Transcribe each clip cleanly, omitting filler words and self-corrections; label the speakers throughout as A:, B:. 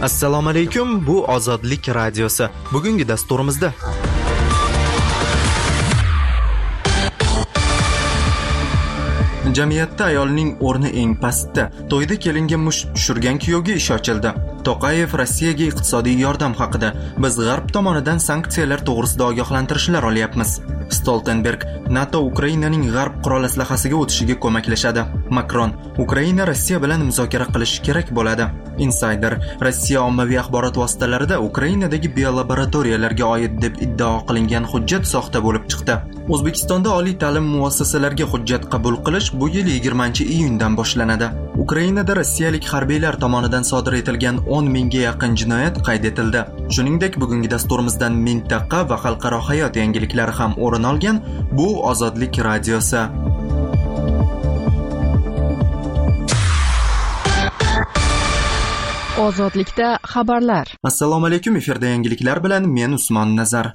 A: Assalomu alaykum, bu Ozodlik radiosi. Bugungi dasturimizda jamiyatda ayolning o'rni eng pastda. To'yda kelinga musht tushirgan kuyovga ish ochildi. To'qayev Rossiyaga iqtisodiy yordam haqida: biz G'arb tomonidan sanksiyalar to'g'risida ogohlantirishlar olyapmiz. Stoltenberg: NATO Ukrainaning G'arb qurol aslahasiga o'tishiga ko'maklashadi. Makron: Ukraina Rossiya bilan muzokara qilishi kerak bo'ladi. Insider: Rossiya ommaviy axborot vositalarida Ukrainadagi biolaboratoriyalarga oid deb iddao qilingan hujjat soxta bo'lib chiqdi. O'zbekistonda oliy ta'lim muassasalariga hujjat qabul qilish bu yil 20-iyundan boshlanadi. Ukrainada rossiyalik harbiylar tomonidan sodir etilgan 10 mingga yaqin jinoyat qayd etildi. Shuningdek, bugungi dasturimizdan mintaqa va xalqaro hayot yangiliklari ham o'rin olgan. Bu Ozodlik radiosi.
B: Ozodlikda xabarlar.
A: Assalomu alaykum, efirda yangiliklar bilan men Usmon Nazar.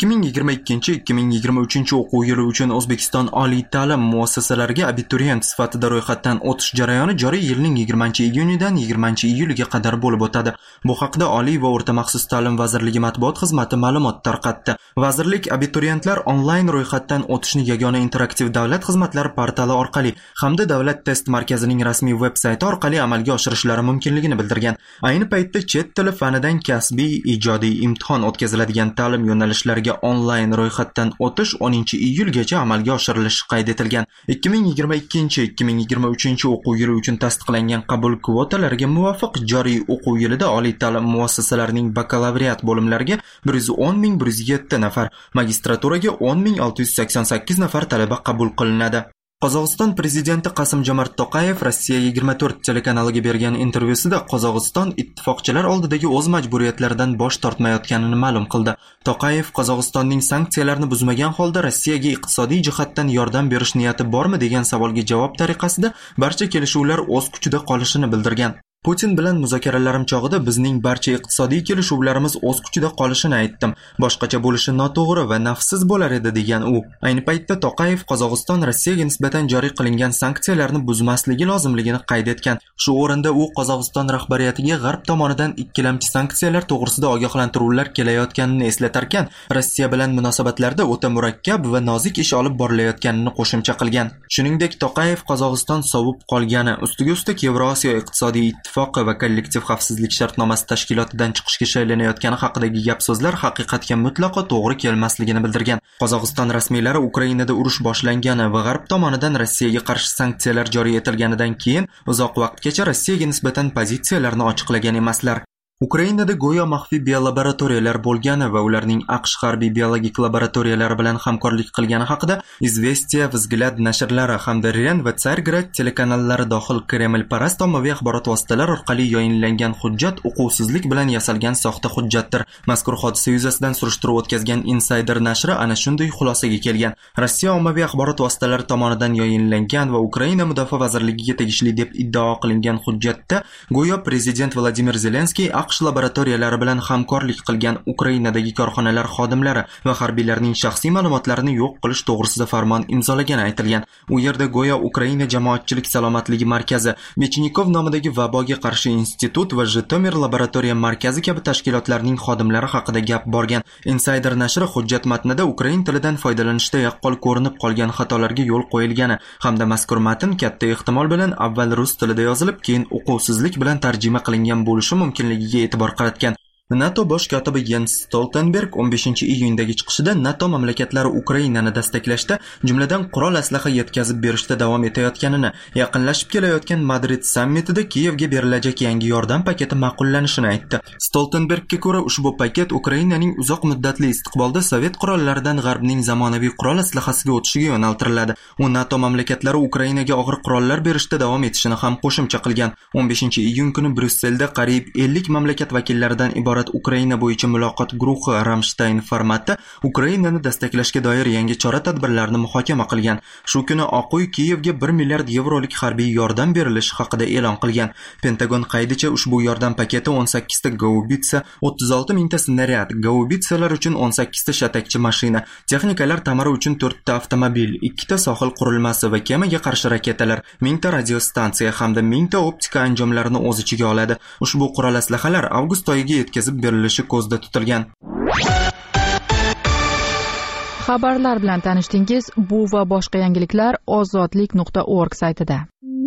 A: 2022-2023 o'quv yili uchun O'zbekiston oliy ta'lim muassasalariga abituriyent sifatida ro'yxatdan o'tish jarayoni joriy yilning 20-iyunidan 20-iyuliga qadar bo'lib o'tadi. Bu haqda Oliy va o'rta maxsus ta'lim vazirligi matbuot xizmati ma'lumot tarqatdi. Vazirlik abituriyentlar onlayn ro'yxatdan o'tishni yagona interaktiv davlat xizmatlari portali orqali hamda Davlat test markazining rasmiy veb-sayti orqali amalga oshirishlari mumkinligini bildirgan. Ayni paytda chet tili fanidan kasbiy ijodiy imtihon o'tkaziladigan ta'lim yo'nalishlari onlayn ro'yxatdan o'tish 10-iyulgacha amalga oshirilishi qayd etilgan. 2022-2023 o'quv yili uchun tasdiqlangan qabul kvotalariga muvofiq joriy o'quv yilida oliy ta'lim muassasalarining bakalavriat bo'limlariga 110,107 nafar, magistraturaga 10,688 nafar talaba qabul qilinadi. Qozog'iston prezidenti Qasim-Jomart To'qayev Rossiya 24 telekanaliga bergan intervyusida Qozog'iston ittifoqchilar oldidagi o'z majburiyatlaridan bosh tortmayotganini ma'lum qildi. To'qayev Qozog'istonning sanksiyalarni buzmagan holda Rossiyaga iqtisodiy jihatdan yordam berish niyati bormi degan savolga javob tariqasida barcha kelishuvlar o'z kuchida qolishini bildirgan. Putin bilan muzokaralarim chog'ida bizning barcha iqtisodiy kelishuvlarimiz o'z kuchida qolishini aytdim. Boshqacha bo'lishi noto'g'ri va nafsiz bo'lar edi degan u. Ayni paytda To'qayev Qozog'iston Rossiyaga nisbatan joriy qilingan sanksiyalarni buzmasligi lozimligini qayd etgan. Shu o'rinda u Qozog'iston rahbariyatiga G'arb tomonidan ikkilamchi sanksiyalar to'g'risida ogohlantiruvlar kelayotganini eslatarkan, Rossiya bilan munosabatlarda o'ta murakkab va nozik ish olib borilayotganini qo'shimcha qilgan. Shuningdek, To'qayev Qozog'iston sovib qolgani, ustiga-ustak Yevrosiyo iqtisodiy va kollektiv xavfsizlik shartnomasi tashkilotidan chiqishga shaylanayotgani haqidagi gap-so'zlar haqiqatga mutlaqo to'g'ri kelmasligini bildirgan. Qozog'iston rasmiylari Ukrainada urush boshlangani va G'arb tomonidan Rossiyaga qarshi sanksiyalar joriy etilganidan keyin uzoq vaqtgacha Rossiyaga nisbatan pozitsiyalarini ochiqlagan emaslar. Ukrainada go'yo maxfiy biolaboratoriyalar bo'lgani va ularning AQSh harbiy biologik laboratoriyalari bilan hamkorlik qilgani haqida Izvestiya, Vzglad nashrlari hamda Ren va Tsargrad telekanallari dohil Kreml-parast ommaviy axborot vositalari orqali yayinlangan hujjat uquvsizlik bilan yasalgan soxta hujjatdir. Mazkur hodisa yuzasidan surishtiruv o'tkazgan Insider nashri ana shunday xulosaga kelgan. Rossiya ommaviy axborot vositalari tomonidan yayinlangan va Ukraina mudofaa vazirligiga tegishli deb iddao qilingan hujjatda go'yo prezident Vladimir Zelenskiy AQSh laboratoriyalari bilan hamkorlik qilgan Ukrainadagi korxonalar xodimlari va harbiylarning shaxsiy ma'lumotlarini yo'q qilish to'g'risida farmon imzolagani aytilgan. U yerda go'yo Ukraina jamoatchilik salomatligi markazi, Mechnikov nomidagi vaboga qarshi institut va Jitomir laboratoriya markazi kabi tashkilotlarning xodimlari haqida gap borgan. Insider nashri hujjat matnida ukrain tilidan foydalanishda yaqqol ko'rinib qolgan xatolarga yo'l qo'yilgani hamda mazkur matn katta ehtimol bilan avval rus tilida yozilib, keyin uquvsizlik bilan tarjima qilingan bo'lishi mumkinligiga e'tibor qaratgan. NATO bosh kotibi Jens Stoltenberg 15-iyundagi chiqishida NATO mamlakatlari Ukrainani destaklashda, jumladan qurol aslaha yetkazib berishda davom etayotganini, yaqinlashib kelayotgan Madrid sammitida Kiyevga berilajak yangi yordam paketi ma'qullanishini aytdi. Stoltenbergga ko'ra, ushbu paket Ukrainaning uzoq muddatli istiqbolda Sovet qurollaridan G'arbning zamonaviy qurol aslahasiga o'tishiga yo'naltiriladi. U NATO mamlakatlari Ukrainaga og'ir qurollar berishda davom etishini ham qo'shimcha qilgan. 15-iyun kuni Bryusselda qariyb 50 mamlakat vakillaridan iborat iborat Ukraina bo'yicha muloqot guruhi Ramstein formati Ukrainani dastaklashga doir yangi chora-tadbirlarni muhokama qilgan. Shu kuni Oq uy Kiyevga 1 milliard yevrolik harbiy yordam berilishi haqida e'lon qilgan. Pentagon qaydicha ushbu yordam paketi 18 ta gaubitsa, 36 mingta snaryad, gaubitsalar uchun 18 ta shatakchi mashina, texnikalar ta'miri uchun 4 ta avtomobil, 2 ta sohil qurilmasi va kemaga qarshi raketalar, 1000 ta radiostansiya hamda 1000 ta optika anjomlarini o'z ichiga oladi. Ushbu qurol aslahalar avgust oyiga yetkazib berilishi ko'zda tutilgan.
B: Xabarlar bilan tanishdingiz. Bu va boshqa yangiliklar ozodlik.org saytida.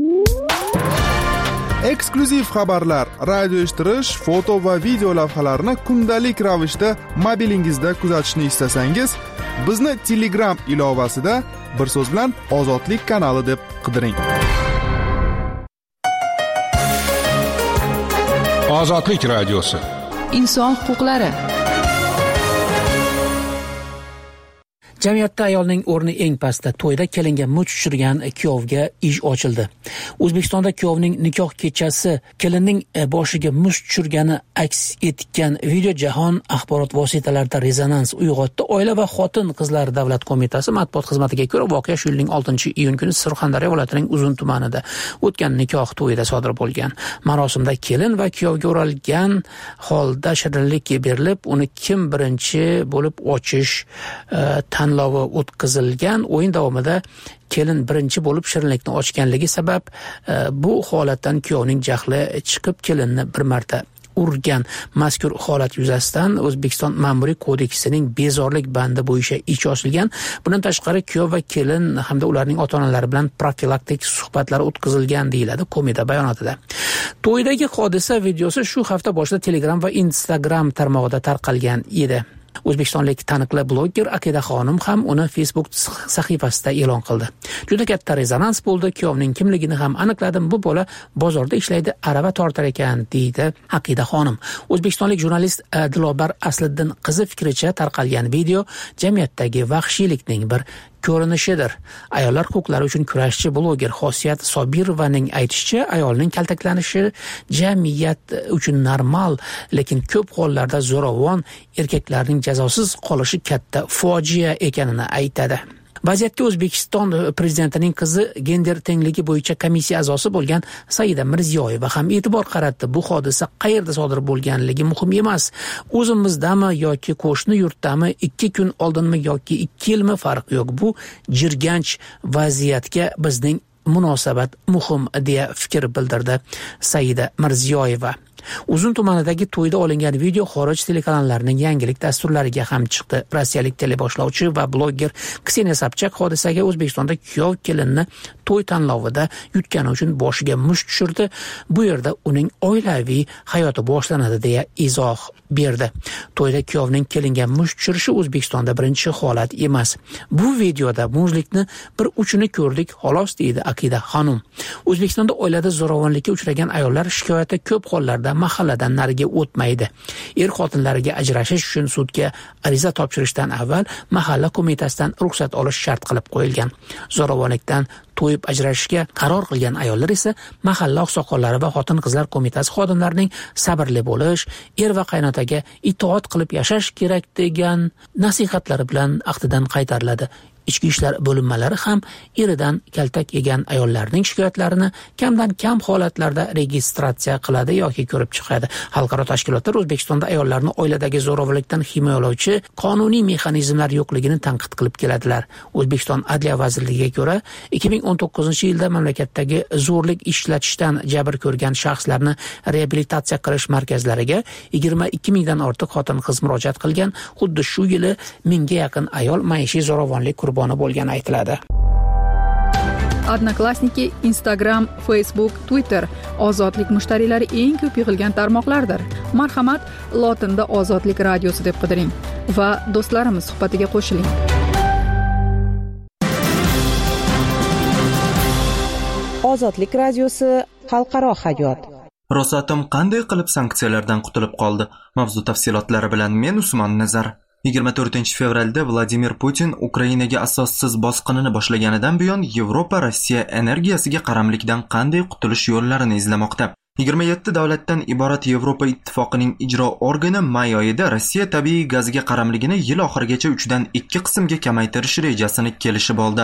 C: Eksklyuziv xabarlar, radio eshittirish, foto va video lavhalarni kundalik ravishda mobilingizda kuzatishni istasangiz, bizni Telegram ilovasida bir so'z bilan Ozodlik kanali deb qidiring.
D: Ozodlik radiosi.
B: Inson huquqlari.
E: Jamiyatda ayolning o'rni eng pastda. To'yda kelinga mut tushirgan kuyovga ish ochildi. O'zbekistonda kuyovning nikoh kechasi kelinning boshiga mut tushirgani aks etgan video jahon axborot vositalarida rezonans uyg'otdi. Oila va xotin-qizlar davlat qo'mitasi matbuot xizmatiga ko'ra, voqea shu yilning 6-iyun kuni Surxondaryo viloyatining Uzun tumanida o'tgan nikoh to'yida sodir bo'lgan. Marosimda kelin va kuyovga o'ralgan holda shirinlik berilib, uni kim birinchi bo'lib ochish tanlovi o'tkazilgan. O'yin davomida kelin birinchi bo'lib shirinlikni ochganligi sabab bu holatdan kuyovning jahli chiqib kelinni bir marta urgan. Mazkur holat yuzasidan O'zbekiston Ma'muriy kodeksining bezorlik bandi bo'yicha ish ochilgan. Bundan tashqari kuyov va kelin hamda ularning ota-onalari bilan profilaktik suhbatlar o'tkazilgan deyiladi qo'mita bayonotida. To'ydagi hodisa videosi shu hafta boshida Telegram va Instagram tarmog'ida tarqalgan edi. O'zbekistonlik taniqli bloger Aqida Xonim ham uni Facebook sahifasida e'lon qildi. Juda katta rezonans bo'ldi. Kuyovning kimligini ham aniqladim. Bu bola bozorda ishlaydi, arava tortar ekan, deydi Aqida Xonim. O'zbekistonlik jurnalist Dilobar Asliddin qizi fikricha tarqalgan video jamiyatdagi vahshiylikning bir ko'rinishidir. Ayollar huquqlari uchun kurashchi bloger Xosiyat Sobirovaning aytishicha, ayolning kaltaklanishi jamiyat uchun normal, lekin ko'p hollarda zo'ravon erkaklarning jazosiz qolishi katta fojia ekanini aytadi. Vaziyatga O'zbekiston prezidentining qizi gender tengligi bo'yicha komissiya a'zosi bo'lgan Saida Mirziyoyeva ham e'tibor qaratdi. Bu hodisa qayerda sodir bo'lganligi muhim emas. O'zimizdami yoki qo'shni yurtdami, 2 kun oldinmi yoki 2 yilmi farq yo'q. Bu jirganch vaziyatga bizning munosabat muhim deya fikr bildirdi Saida Mirziyoyeva. Uzun tumanidagi to'yda olingan video xorij telekanallarining yangilik dasturlariga ham chiqdi. Rossiyalik teleboshlovchi va bloger Kseniya Sobchak hodisaga O'zbekistonda kuyov kelinni to'y tanlovida yutgani uchun boshiga musht tushirdi. Bu yerda uning oilaviy hayoti boshlanadi deya izoh berdi. To'yda kuyovning kelinga musht tushirishi O'zbekistonda birinchi holat emas. Bu videoda muzlikni bir uchini ko'rdik, xolos, deydi Aqida Xonim. O'zbekistonda oilada zo'ravonlikka uchragan ayollar shikoyati ko'p hollarda mahalladan nariga o'tmaydi. Er-xotinlariga ajrashish uchun sudga ariza topshirishdan avval mahalla qo'mitasidan ruxsat olish shart qilib qo'yilgan. Zo'ravonlikdan to'yib ajrashishga qaror qilgan ayollar esa mahalla oqsoqollari va xotin-qizlar qo'mitasi xodimlarining sabrli bo'lish, er va qaynotaga itoat qilib yashash kerak degan nasihatlari bilan ahdidan qaytariladi. Ichki ishlar bo'linmalari ham eridan kaltak yegan ayollarning shikoyatlarini kamdan kam holatlarda registratsiya qiladi yoki ko'rib chiqadi. Xalqaro tashkilotlar O'zbekistonda ayollarni oiladagi zo'ravonlikdan himoyalovchi qonuniy mexanizmlar yo'qligini tanqid qilib keladilar. O'zbekiston Adliya vazirligiga ko'ra, 2019-yilda mamlakatdagi zo'rlik ishlatishdan jabr ko'rgan shaxslarni reabilitatsiya qilish markazlariga 22 mingdan ortiq xotin-qiz murojaat qilgan. Xuddi shu yili 1000 ga yaqin ayol maishiy zo'ravonlik qurboni bo'lgani aytiladi.
B: Odnoklassniki, Instagram, Facebook, Twitter ozodlik mushtariylari eng ko'p yig'ilgan tarmoqlardir. Marhamat, lotinda Ozodlik radiosi deb qidiring va do'stlarimiz suhbatiga qo'shiling.
F: Ozodlik radiosi xalqaro hayot.
A: Rosatom qanday qilib sanksiyalardan qutulib qoldi? Mavzu tafsilotlari bilan men Usmon Nazar. 24-fevralda Vladimir Putin Ukrainaga asossiz bosqinini boshlaganidan buyon Yevropa Rossiya energiyasiga qaramlikdan qanday qutulish yo'llarini izlamoqda. 27 davlatdan iborat Yevropa ittifoqining ijro organi may oyida Rossiya tabiiy gaziga qaramligini yil oxirigacha 3 dan 2 qismga kamaytirish rejasini kelishib oldi.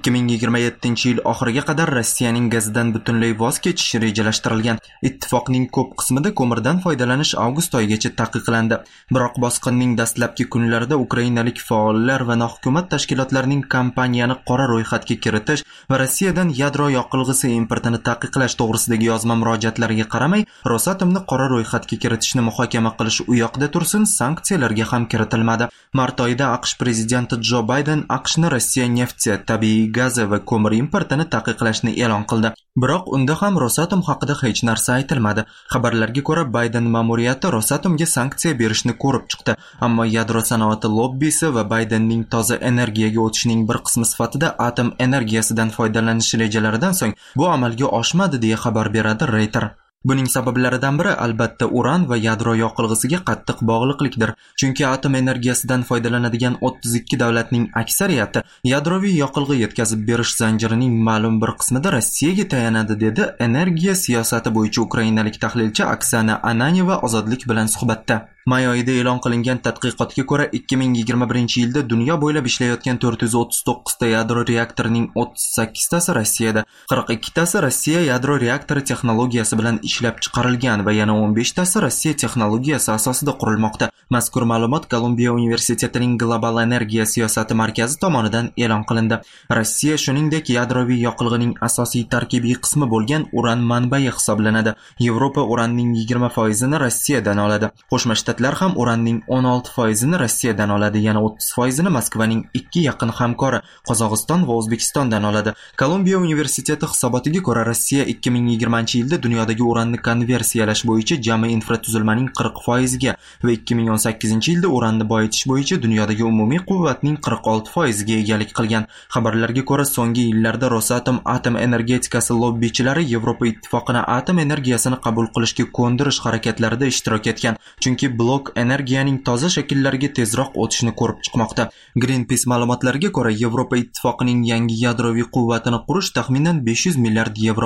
A: 2027-yil oxiriga qadar Rossiyaning gazidan butunlay voz kechish rejalashtirilgan. Ittifoqning ko'p qismida ko'mirdan foydalanish avgust oyigacha taqiqlandi. Biroq bosqinning dastlabki kunlarida ukrainalik faollar va nohukumat tashkilotlarining kompaniyani qora ro'yxatga kiritish va Rossiyadan yadro yoqilg'isi importini taqiqlash to'g'risidagi yozma murojaatlariga qaramay, Rosatomni qora ro'yxatga kiritishni muhokama qilish u yoqda tursin, sanksiyalarga ham kiritilmadi. Mart oyida AQSh prezidenti Jo Bayden AQShni Rossiya nefti, tabiiy gazi va ko'mir importini taqiqlashni e'lon qildi. Biroq unda ham Rosatom haqida hech narsa aytilmadi. Xabarlarga ko'ra, Bayden ma'muriyati Rosatomga sanksiya berishni ko'rib chiqdi, ammo yadro sanoati lobbisi va Baydenning toza energiyaga o'tishining bir qismi sifatida atom energiyasidan foydalanish rejalaridan so'ng bu amalga oshmadi deya xabar beradi Reuters. Buning sabablaridan biri albatta uran va yadro yoqilg'isiga qattiq bog'liqlikdir. Chunki atom energiyasidan foydalanadigan 32 davlatning aksariyati yadroviy yoqilg'i yetkazib berish zanjirining ma'lum bir qismida Rossiyaga tayanadi, dedi energiya siyosati bo'yicha ukrainalik tahlilchi Oksana Ananyeva Ozodlik bilan suhbatda. May oyida e'lon qilingan tadqiqotga ko'ra 2021-yilda dunyo bo'ylab ishlayotgan 439 ta yadro reaktorining 38 tasi Rossiyada, 42 tasi Rossiya yadro reaktori texnologiyasi bilan ishlab chiqarilgan va yana 15 tasi Rossiya texnologiyasi asosida qurilmoqda. Mazkur ma'lumot Kolumbiya universitetining Global energiya siyosati markazi tomonidan e'lon qilindi. Rossiya shuningdek yadroviy yoqilg'ining asosiy tarkibiy qismi bo'lgan uran manbai hisoblanadi. Yevropa uranning 20% ni Rossiyadan oladi. Qo'shma Shtatlar ham uranning 16% ni Rossiyadan oladi, yana 30% ni Moskvaning 2 yaqin hamkori Qozog'iston va O'zbekistondan oladi. Kolumbiya universiteti hisobotiga ko'ra, Rossiya 2020-yilda dunyodagi uranni konversiyalash bo'yicha jami infratuzilmaning 40% ga va 2018-yilda uranni boyitish bo'yicha dunyodagi umumiy quvvatning 46% ga egalik qilgan. Xabarlarga ko'ra, so'nggi yillarda Rosatom atom energetikasi lobbichilari Yevropa ittifoqini atom energiyasini qabul qilishga ko'ndirish harakatlarida ishtirok etgan, chunki blok energiyaning toza shakllariga tezroq o'tishni ko'rib chiqmoqda. Greenpeace ma'lumotlariga ko'ra, Yevropa ittifoqining yangi yadroviy quvvatini qurish taxminan 500 milliard yevro,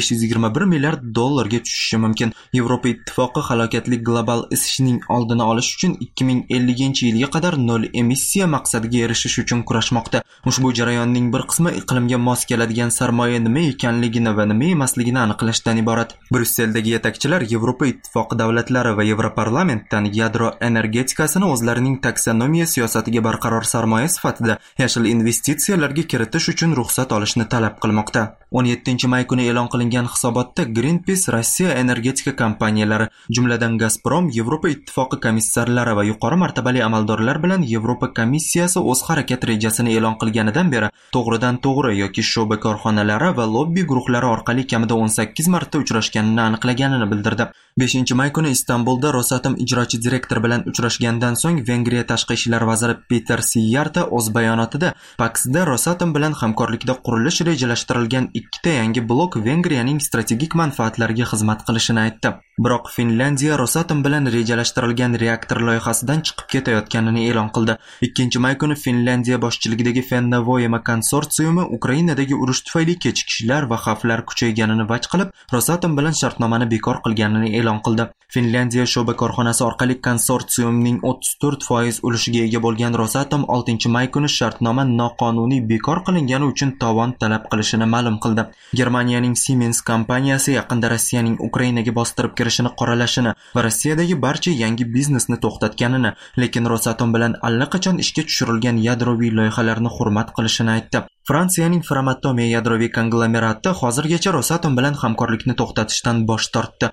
A: 521 milliard dollarga tushishi mumkin. Yevropa ittifoqi halokatli global isishning oldini olish uchun 2050-yilga qadar nol emissiya maqsadiga erishish uchun kurashmoqda. Ushbu jarayonning bir qismi iqlimga mos keladigan sarmoya nima ekanligini va nima emasligini aniqlashdan iborat. Brusseldagi yetakchilar Yevropa ittifoqi davlatlari va Yevroparlamentdan yadro energetikasini o'zlarining taksonomiya siyosatiga barqaror sarmoya sifatida yashil investitsiyalarga kiritish uchun ruxsat olishni talab qilmoqda. 17-may kuni e'lon qilingan hisobotda Greenpeace Rossiya energetika kompaniyalari, jumladan Gazprom, Yevropa ittifoqi komissarlari va yuqori martabali amaldorlar bilan Yevropa komissiyasi o'z harakat rejasini e'lon qilganidan beri to'g'ridan-to'g'ri yoki sho'ba korxonalari va lobbi guruhlari orqali kamida 18 marta uchrashganini aniqlaganini bildirdi. 5-may kuni Istanbulda Rosatom ijrochi direktor bilan uchrashgandan so'ng Vengriya tashqi ishlar vaziri Peter Siyarta o'z bayonotida Paksda Rosatom bilan hamkorlikda qurilish rejalashtirilgan 2 ta yangi blok Vengriyaning strategik manfaatlariga xizmat qilishini aytdi. Biroq Finlandiya Rosatom bilan rejalashtirilgan reaktor loyihasidan chiqib ketayotganini e'lon qildi. 2-may kuni Finlandiya boshchiligidagi Fennovoima konsorsiumi Ukrainadagi urush tufayli kechikishlar va xavflar kuchayganini vaj qilib, Rosatom bilan shartnomani bekor qilganini e'lon qildi. Finlandiya sho'ba korxonasi orqali konsorsiumning 34% ulushiga ega bo'lgan Rosatom 6-may kuni shartnoma noqonuniy bekor qilingani uchun tovon talab qilishini ma'lum qildi. Germaniyaning Siemens kompaniyasi yaqinda Rossiyaning Ukrainaga bostirib kirishini qoralashini va Rossiyadagi barcha yangi biznesni to'xtatganini, lekin Rosatom bilan allaqachon ishga tushirilgan yadroviy loyihalarni hurmat qilishini aytdi. Fransiyaning Framatome yadroviy konglomerati hozirgacha Rosatom bilan hamkorlikni to'xtatishdan bosh tortdi.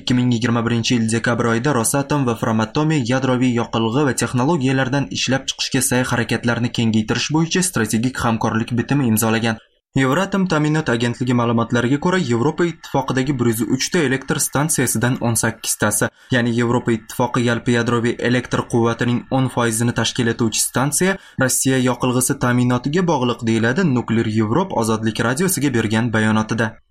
A: 2021-yil dekabr oyida Rosatom va Framatome yadroviy yoqilg'i va texnologiyalardan ishlab chiqishga sa'y harakatlarini kengaytirish bo'yicha strategik hamkorlik bitimi imzolagan. Euratom ta'minot agentligi ma'lumotlariga ko'ra, Yevropa ittifoqidagi 103 ta elektr stansiyasidan 18 tasi, ya'ni Yevropa ittifoqi yalpi yadroviy elektr quvvatining 10% ni tashkil etuvchi stansiya Rossiya yoqilg'isi ta'minotiga bog'liq, deyiladi Nuclear Europe Ozodlik radiosiga bergan bayonotida.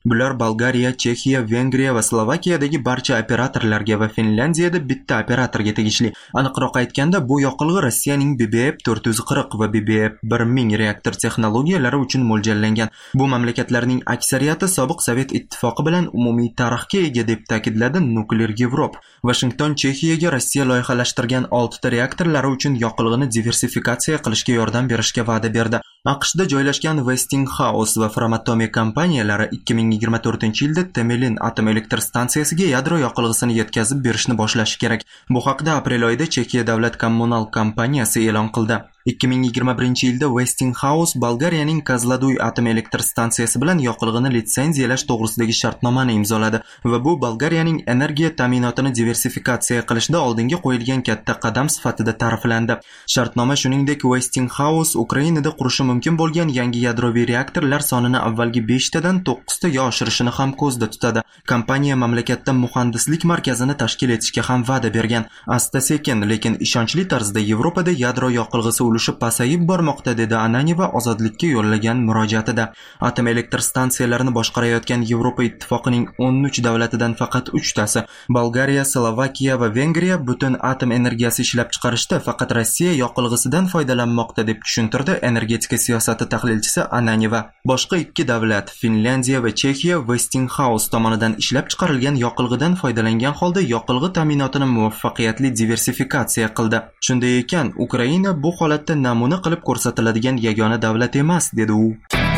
A: Bular Bolgariya, Chexiya, Vengriya va Slovakiyadagi barcha operatorlarga va Finlandiyada bitta operatorga tegishli. Aniqroq aytganda, bu yoqilg'i Rossiyaning BBF 440 va BBF 1000 reaktor texnologiyalari uchun mo'ljallangan. Bu mamlakatlarning aksariyati sobiq Sovet ittifoqi bilan umumiy tarixga ega deb ta'kidladi Nuclear Europe. Washington Chexiyaga Rossiya loyihalashtirgan 6 ta reaktorlari uchun yoqilg'ini diversifikatsiya qilishga yordam berishga va'da berdi. AQShda joylashgan Westinghouse va Framatome kompaniyalari 2024-yilda Temelin atom elektr stansiyasiga yadro yoqilg'isini yetkazib berishni boshlashi kerak. Bu haqda aprel oyida Chexiya davlat kommunal kompaniyasi e'lon qildi. 2021-yilda Westinghouse Bolgariyaning Kozloduy atom elektr stansiyasi bilan yoqilg'ini litsenziyalash to'g'risidagi shartnomani imzoladi va bu Bolgariyaning energiya ta'minotini diversifikatsiya qilishda oldinga qo'yilgan katta qadam sifatida ta'riflandi. Shartnoma shuningdek Westinghouse Ukrainada qurishi mumkin bo'lgan yangi yadroviy reaktorlar sonini avvalgi 5 tadan 9 taga oshirishini ham ko'zda tutadi. Kompaniya mamlakatda muhandislik markazini tashkil etishga ham va'da bergan. Asta-sekin, lekin ishonchli tarzda Yevropada yadro yoqilg'isi ulushi pasayib bormoqda, dedi Ananyeva ozodlikka yo'llagan murojaatida. Atom elektr stansiyalarini boshqarayotgan Yevropa ittifoqining 13 davlatidan faqat 3 tasi, Bolgariya, Slovakiya va Vengriya butun atom energiyasi ishlab chiqarishda faqat Rossiya yoqilg'isidan foydalanmoqda, deb tushuntirdi energetika siyosati tahlilchisi Ananyeva. Boshqa 2 davlat, Finlandiya va Chexiya, Westinghouse tomonidan ishlab chiqarilgan yoqilg'idan foydalangan holda yoqilg'i ta'minotini muvaffaqiyatli diversifikatsiya qildi. Shunday ekan, Ukraina bu holatda namuna qilib ko'rsatiladigan yagona davlat emas, dedi u.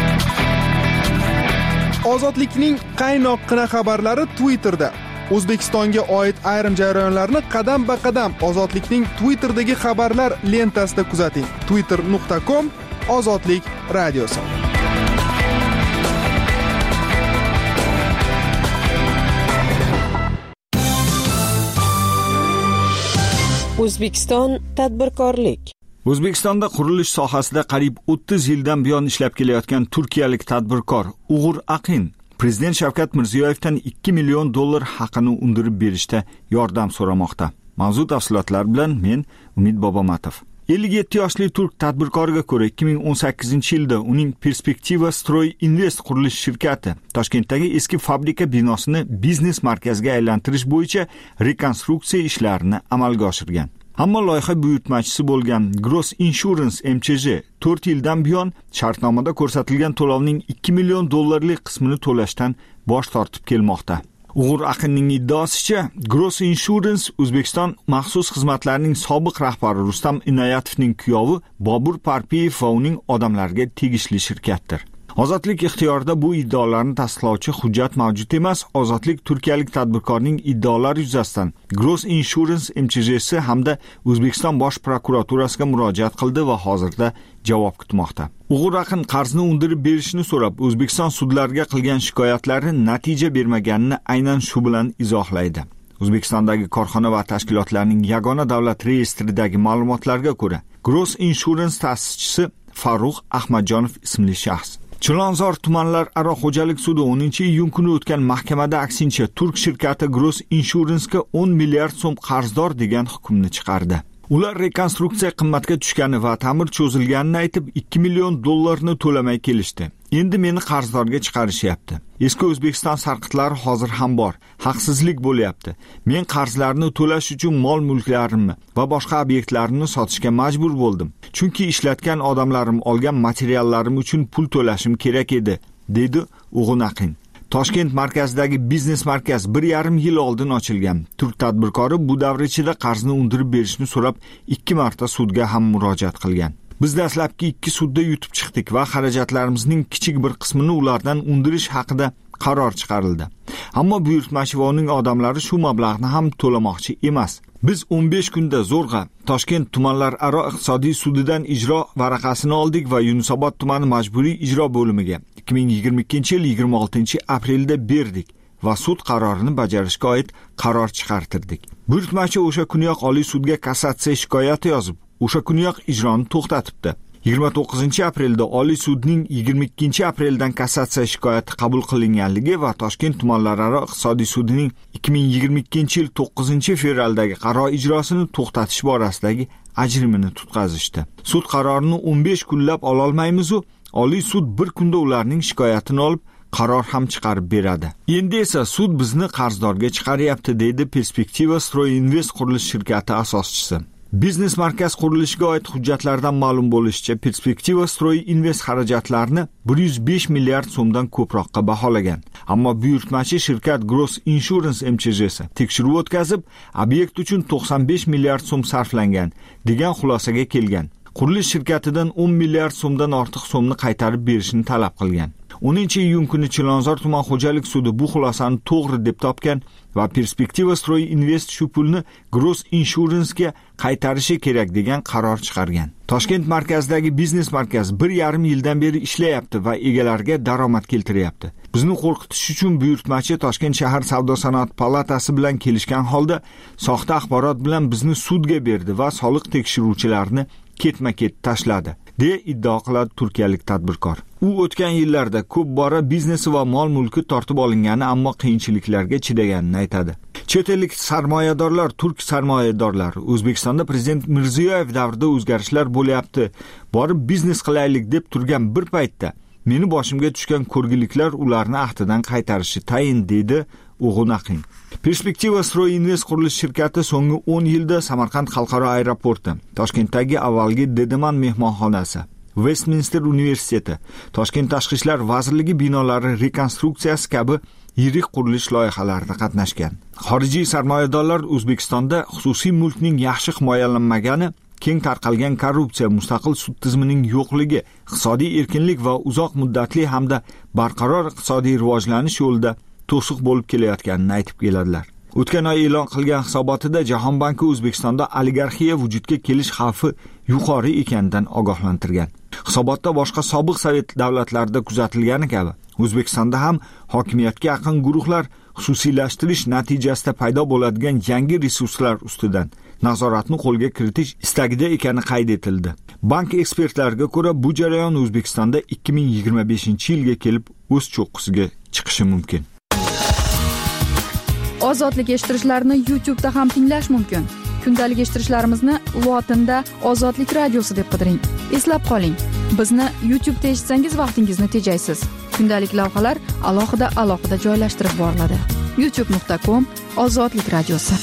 C: Ozodlikning qaynoqqina xabarlari Twitterda. O'zbekistonga oid ayrim jarayonlarni qadam-ba-qadam Ozodlikning Twitterdagi xabarlar lentasida kuzating. twitter.com/ozodlik radiosi.
F: O'zbekiston tadbirkorlik.
G: O'zbekistonda qurilish sohasida qariyb 30 yildan buyon ishlab kelayotgan turkiyalik tadbirkor Uğur Aqin Prezident Shavkat Mirziyoyevdan 2 million dollar haqini undirib berishda yordam so'ramoqda. Mavzu tafsilotlar bilan men Umid Bobomatov. 57 yoshli turk tadbirkoriga ko'ra 2018-yilda uning Perspektiva Stroy Invest qurilish shirkati Toshkentdagi eski fabrika binosini biznes markaziga aylantirish bo'yicha rekonstruksiya ishlarini amalga oshirgan. Ammo loyiha buyurtmachisi bo'lgan Gross Insurance MCJ 4 yildan buyon shartnomada ko'rsatilgan to'lovning 2 million dollarlik qismini to'lashdan bosh tortib kelmoqda. Uğur Aqinning iddaosicha, Gross Insurance O'zbekiston maxsus xizmatlarining sobiq rahbari Rustam Inoyatovning kuyovi Bobur Parpiyev va uning odamlariga tegishli shirkatdir. Ozodlik ixtiyorida bu iddaolarni tasdiqlovchi hujjat mavjud emas. Ozodlik turkiyalik tadbirkorning iddaolari yuzasidan Gross Insurance MCJsi hamda O'zbekiston bosh prokuraturasiga murojaat qildi va hozirda javob kutmoqda. Uğur Aqin qarzni undirib berishni so'rab, O'zbekiston sudlariga qilgan shikoyatlari natija bermaganini aynan shu bilan izohlaydi. O'zbekistondagi korxona va tashkilotlarning yagona davlat reyestridagi ma'lumotlarga ko'ra, Gross Insurance ta'sischisi Farruh Ahmadjonov ismli shaxs Chilonzor tumanlararo xo'jalik sudi 10-iyun kuni o'tgan mahkamada aksincha turk shirkati Gross Insurance'ga 10 milliard so'm qarzdor degan hukmni chiqardi. Ular rekonstruksiya qimmatga tushgani va ta'mir cho'zilganini aytib 2 million dollarni to'lamay kelishdi. Endi meni qarzdorga chiqarishyapti. Eski O'zbekiston sarqitlari hozir ham bor. Haqsizlik bo'lyapti. Men qarzlarni to'lash uchun mol-mulklarimni va boshqa obyektlarimni sotishga majbur bo'ldim. Chunki ishlatgan odamlarim olgan materiallarim uchun pul to'lashim kerak edi, dedi Uğur Aqin. Toshkent markazidagi biznes markaz 1,5 yil oldin ochilgan. Turk tadbirkori bu davr ichida qarzni undirib berishni so'rab 2 marta sudga ham murojaat qilgan. Biz dastlabki 2 sudda yutib chiqdik va xarajatlarimizning kichik bir qismini ulardan undirish haqida qaror chiqarildi. Ammo buyurtmachi va uning odamlari shu mablag'ni ham to'lamoqchi emas. Biz 15 kunda zo'rg'a Toshkent tumanlararo iqtisodiy sudidan ijro varaqasini oldik va Yunusobod tumani majburiy ijro bo'limiga 2022-yil 26-aprelda berdik va sud qarorini bajarishga oid qaror chiqartirdik. Buyurtmachi o'sha kuniyoq Oliy sudga kassatsiya shikoyati yozib, o'sha kuniyoq ijroni to'xtatibdi. 29-aprelda Oliy sudning 22-apreldan kassatsiya shikoyati qabul qilinganligi va Toshkent tumanlararo iqtisodiy sudining 2022-yil 9-fevraldagi qaror ijrosini to'xtatish borasidagi ajrimini tutqazishdi. Sud qarorini 15 kunlab ola olmaymiz-u, Oliy sud bir kunda ularning shikoyatini olib, qaror ham chiqarib beradi. Endi esa sud bizni qarzdorga chiqaryapti, deydi Perspektiva Stroy Invest qurilish shirkati asoschisi. Biznes markaz qurilishiga oid hujjatlardan ma'lum bo'lishicha, Perspektiva Stroy Invest xarajatlarini 105 milliard so'mdan ko'proqqa baholagan. Ammo buyurtmachi shirkat Gross Insurance MCJ'si tekshiruv o'tkazib, obyekt uchun 95 milliard so'm sarflangan degan xulosaga kelgan. Qurilish shirkatidan 10 milliard so'mdan ortiq so'mni qaytarib berishni talab qilgan. 10-iyun kuni Chilonzor tuman xo'jalik sudi bu xulosani to'g'ri deb topgan va Perspektiva Stroy Invest shu pulni Gross Insurance'ga qaytarishi kerak degan qaror chiqargan. Toshkent markazidagi biznes markaz 1,5 yildan beri ishlayapti va egalariga daromad keltiryapti. Bizni qo'rqitish uchun buyurtmachi Toshkent shahar savdo-sanoat palatasi bilan kelishgan holda soxta axborot bilan bizni sudga berdi va soliq tekshiruvchilarini ketma-ket tashladi, deya iddao qiladi turkiyalik tadbirkor. U o'tgan yillarda ko'p bora biznesi va mol-mulki tortib olingani, ammo qiyinchiliklarga chidaganini aytadi. Chet ellik sarmoyadorlar, turk sarmoyadorlari O'zbekistonda prezident Mirziyoyev davrida o'zgarishlar bo'lyapti, borib biznes qilaylik deb turgan bir paytda meni boshimga tushgan ko'rgiliklar ularni ahdidan qaytarishi tayin, deydi O'g'un Aqin. Perspektiva Stroy Invest qurilish shirkati so'nggi 10 yilda Samarqand xalqaro aeroporti, Toshkentdagi avvalgi Dedeman mehmonxonasi, Westminster universiteti, Toshkent tashqi ishlar vazirligi binolari rekonstruksiyasi kabi yirik qurilish loyihalarida qatnashgan. Xorijiy sarmoyadorlar O'zbekistonda xususiy mulkning yaxshi himoyalanmagani, keng tarqalgan korrupsiya, mustaqil sud tizimining yo'qligi, iqtisodiy erkinlik va uzoq muddatli hamda barqaror iqtisodiy rivojlanish yo'lida to'siq bo'lib kelayotganini aytib keladilar. O'tgan oy e'lon qilgan hisobotida Jahon banki O'zbekistonda oligarxiya vujudga kelish xavfi yuqori ekanidan ogohlantirgan. Hisobotda boshqa sobiq sovet davlatlarida kuzatilgani kabi O'zbekistonda ham hokimiyatga yaqin guruhlar xususiylashtirish natijasida paydo bo'ladigan yangi resurslar ustidan nazoratni qo'lga kiritish istagida ekani qayd etildi. Bank ekspertlariga ko'ra, bu jarayon O'zbekistonda 2025-yilga kelib o'z cho'qqisiga chiqishi mumkin.
B: Ozodlik eshittirishlarni YouTube'da ham tinglash mumkin. Kundalik eshittirishlarimizni lotinda Ozodlik radiosi deb qidiring. Eslab qoling, bizni YouTube'da eshitsangiz vaqtingizni tejaysiz. Kundalik lavhalar alohida joylashtirib boriladi. youtube.com/Ozodlik radiosi.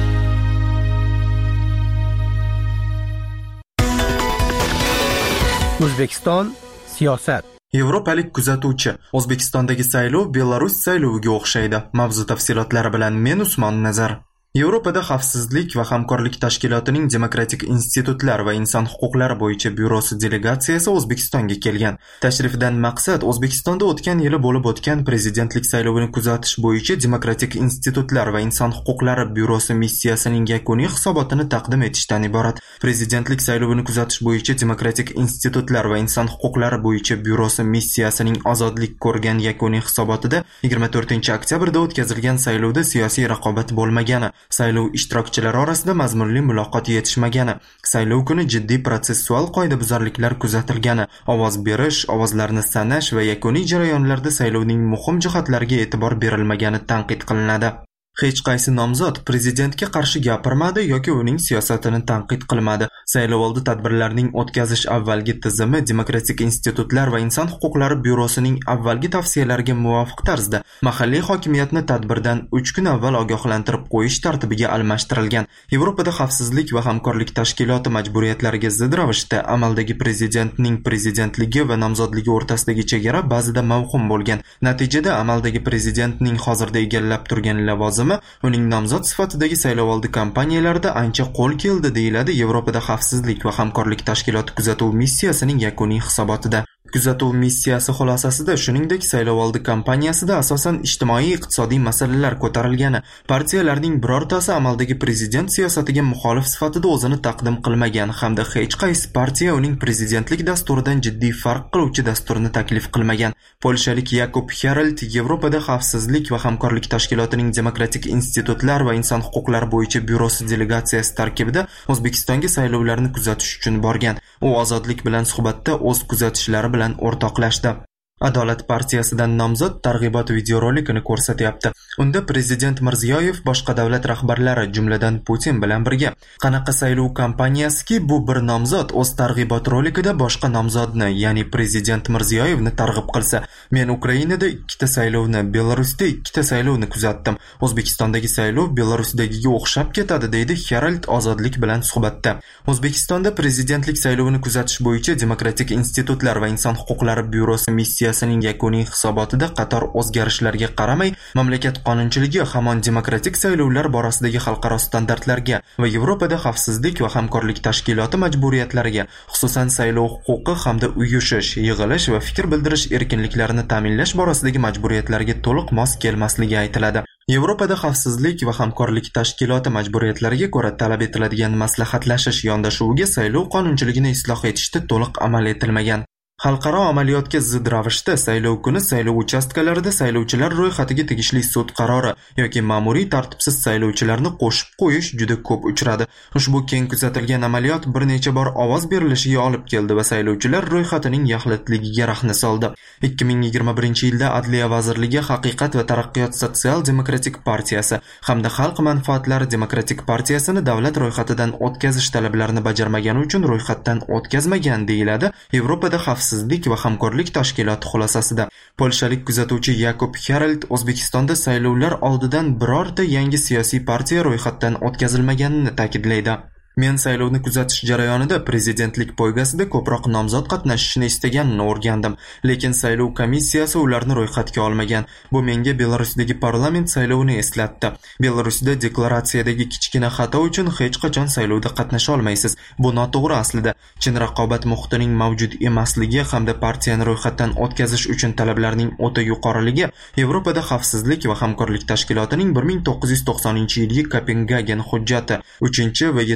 H: O'zbekiston siyosat.
A: Yevropalik kuzatuvchi: O'zbekistondagi saylov Belarus sayloviga o'xshaydi. Mavzu tafsilotlari bilan men Usmon Nazar. Yevropada xavfsizlik va hamkorlik tashkilotining demokratik institutlar va inson huquqlari bo'yicha byurosi delegatsiyasi O'zbekistonga kelgan. Tashrifdan maqsad O'zbekistonda o'tgan yili bo'lib o'tgan prezidentlik saylovini kuzatish bo'yicha demokratik institutlar va inson huquqlari byurosi missiyasining yakuniy hisobotini taqdim etishdan iborat. Prezidentlik saylovini kuzatish bo'yicha demokratik institutlar va inson huquqlari bo'yicha byurosi missiyasining ozodlik ko'rgan yakuniy hisobotida 24-oktyabrda o'tkazilgan saylovda siyosiy raqobat bo'lmagani, saylov ishtirokchilari orasida mazmunli muloqot yetishmagani, saylov kuni jiddiy protsessual qoidabuzarliklar kuzatilgani, ovoz berish, ovozlarni sanash va yakuniy jarayonlarda saylovning muhim jihatlariga e'tibor berilmagani tanqid qilinadi. Hech qaysi nomzod prezidentga qarshi gapirmadi yoki uning siyosatini tanqid qilmadi. Saylovoldi tadbirlarning o'tkazish avvalgi tizimi demokratik institutlar va inson huquqlari byurosining avvalgi tavsiyalariga muvofiq tarzda mahalliy hokimiyatni tadbirdan 3 kun avval ogohlantirib qo'yish tartibiga almashtirilgan. Yevropada xavfsizlik va hamkorlik tashkiloti majburiyatlariga zid ravishda amaldagi prezidentning prezidentligi va nomzodligi o'rtasidagi chegara ba'zida mavhum bo'lgan. Natijada amaldagi prezidentning hozirda egallab turgan lavozimi uning nomzod sifatidagi saylovoldi kampaniyalarida ancha qo'l keldi, deyiladi Yevropada xavfsizlik va hamkorlik tashkiloti kuzatuv missiyasining yakuniy hisobotida. Kuzatuv missiyasi xulosasida shuningdek saylovoldi kampaniyasida asosan ijtimoiy-iqtisodiy masalalar ko'tarilgani, partiyalarning birortasi amaldagi prezident siyosatiga muxolif sifatida o'zini taqdim qilmagan hamda hech qaysi partiya uning prezidentlik dasturidan jiddiy farq qiluvchi dasturni taklif qilmagan. Polshalik Yakub Herald Yevropada xavfsizlik va hamkorlik tashkilotining demokratik institutlar va inson huquqlari bo'yicha byurosi delegatsiyasi tarkibida O'zbekistonga saylovlarni kuzatish uchun borgan. U ozodlik bilan suhbatda o'z kuzatishlari bilan o'rtoqlashdi. Adolat partiyasidan nomzod targ'ibot videorolikini ko'rsatyapti. Unda prezident Mirziyoyev boshqa davlat rahbarlari, jumladan Putin bilan birga. Qanaqa saylov kampaniyasiki, bu bir nomzod o'z targ'ibot rolikida boshqa nomzodni, ya'ni prezident Mirziyoyevni targ'ib qilsa. Men Ukrainada 2 saylovni, Belarusda 2 saylovni kuzatdim. O'zbekistondagi saylov Belarusdagiga o'xshab ketadi, deydi Herald Ozodlik bilan suhbatda. O'zbekistonda prezidentlik saylovini kuzatish bo'yicha Demokratik institutlar va inson huquqlari byurosi missiyasining yakuniy hisobotida qator o'zgarishlarga qaramay, mamlakat qonunchiligi hamon demokratik saylovlar borasidagi xalqaro standartlarga va Yevropada xavfsizlik va hamkorlik tashkiloti majburiyatlariga, xususan saylov huquqi hamda uyushish, yig'ilish va fikr bildirish erkinliklarini ta'minlash borasidagi majburiyatlarga to'liq mos kelmasligi aytiladi. Yevropada xavfsizlik va hamkorlik tashkiloti majburiyatlariga ko'ra talab etiladigan maslahatlashish yondashuviga saylov qonunchiligini isloh etishda to'liq amal etilmagan. Xalqaro amaliyotga zid ravishda saylov kuni saylov uchastkalarida saylovchilar ro'yxatiga tegishli sud qarori yoki ma'muriy tartibsiz saylovchilarni qo'shib qo'yish juda ko'p uchradi. Ushbu keng kuzatilgan amaliyot bir necha bor ovoz berilishiga olib keldi va saylovchilar ro'yxatining yaxlitligiga rahna soldi. 2021-yilda Adliya vazirligi Haqiqat va taraqqiyot sotsial-demokratik partiyasi hamda Xalq manfaatlari demokratik partiyasini davlat ro'yxatidan o'tkazish talablarini bajarmagani uchun ro'yxatdan o'tkazmagan, deyiladi Yevropada xavfsizlik va hamkorlik tashkiloti xulosasida. Polshalik kuzatuvchi Yakub Herald O'zbekistonda saylovlar oldidan birorta yangi siyosiy partiya ro'yxatdan o'tkazilmaganini ta'kidlaydi. Men saylovni kuzatish jarayonida prezidentlik poygasida ko'proq nomzod qatnashishini istaganini o'rgandim, lekin saylov komissiyasi ularni ro'yxatga olmagan. Bu menga Belarusdagi parlament saylovini eslatdi. Belarusda deklaratsiyadagi kichkina xato uchun hech qachon saylovda qatnasha olmaysiz. Bu noto'g'ri aslida. Chin raqobat muhitining mavjud emasligi hamda partiyani ro'yxatdan o'tkazish uchun talablarning o'ta yuqoriligi Yevropada xavfsizlik va hamkorlik tashkilotining 1990-yilgi Kopengagen hujjati 3 va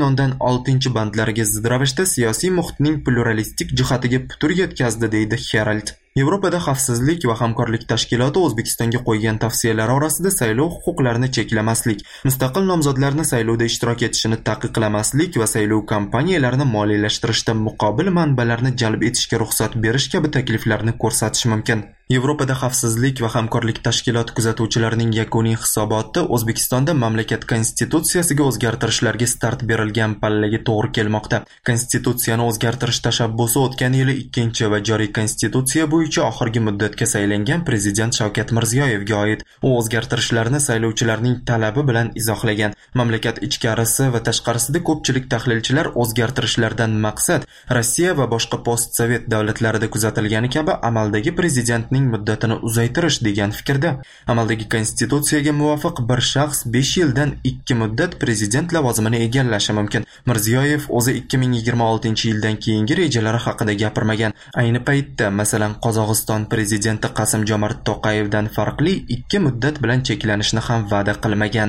A: 7.6 bandlariga zid ravishda siyosiy muhitning pluralistik jihatiga putur yetkazdi, deydi Herald. Yevropada xavfsizlik va hamkorlik tashkiloti O'zbekistonga qo'ygan tavsiyalari orasida saylov huquqlarini cheklamaslik, mustaqil nomzodlarni saylovda ishtirok etishini taqiqlamaslik va saylov kampaniyalarini moliyalashtirishda muqobil manbalarni jalb etishga ruxsat berish kabi takliflarni ko'rsatish mumkin. Yevropada xavfsizlik va hamkorlik tashkiloti kuzatuvchilarining yakuniy hisoboti O'zbekistonda mamlakat konstitutsiyasiga o'zgartirishlarga start berilgan pallaga to'g'ri kelmoqda. Konstitutsiyani o'zgartirish tashabbusi o'tgan yili 2 va joriy konstitutsiya bo'yicha oxirgi muddatga saylangan prezident Shavkat Mirziyoyevga oid. U o'zgartirishlarni saylovchilarning talabi bilan izohlagan. Mamlakat ichkarisi va tashqarisida ko'pchilik tahlilchilar o'zgartirishlardan maqsad Rossiya va boshqa postsovet davlatlarida kuzatilgani kabi amaldagi prezidentning muddatini uzaytirish degan fikrda. Amaldagi konstitutsiyaga muvofiq bir shaxs 5 yildan 2 muddat prezident lavozimini egallashi mumkin. Mirziyoyev o'zi 2026-yildan keyingi rejalari haqida gapirmagan. Ayni paytda, masalan, Qozog'iston prezidenti Qasim-Jomart To'qayevdan farqli 2 muddat bilan cheklanishni ham va'da qilmagan.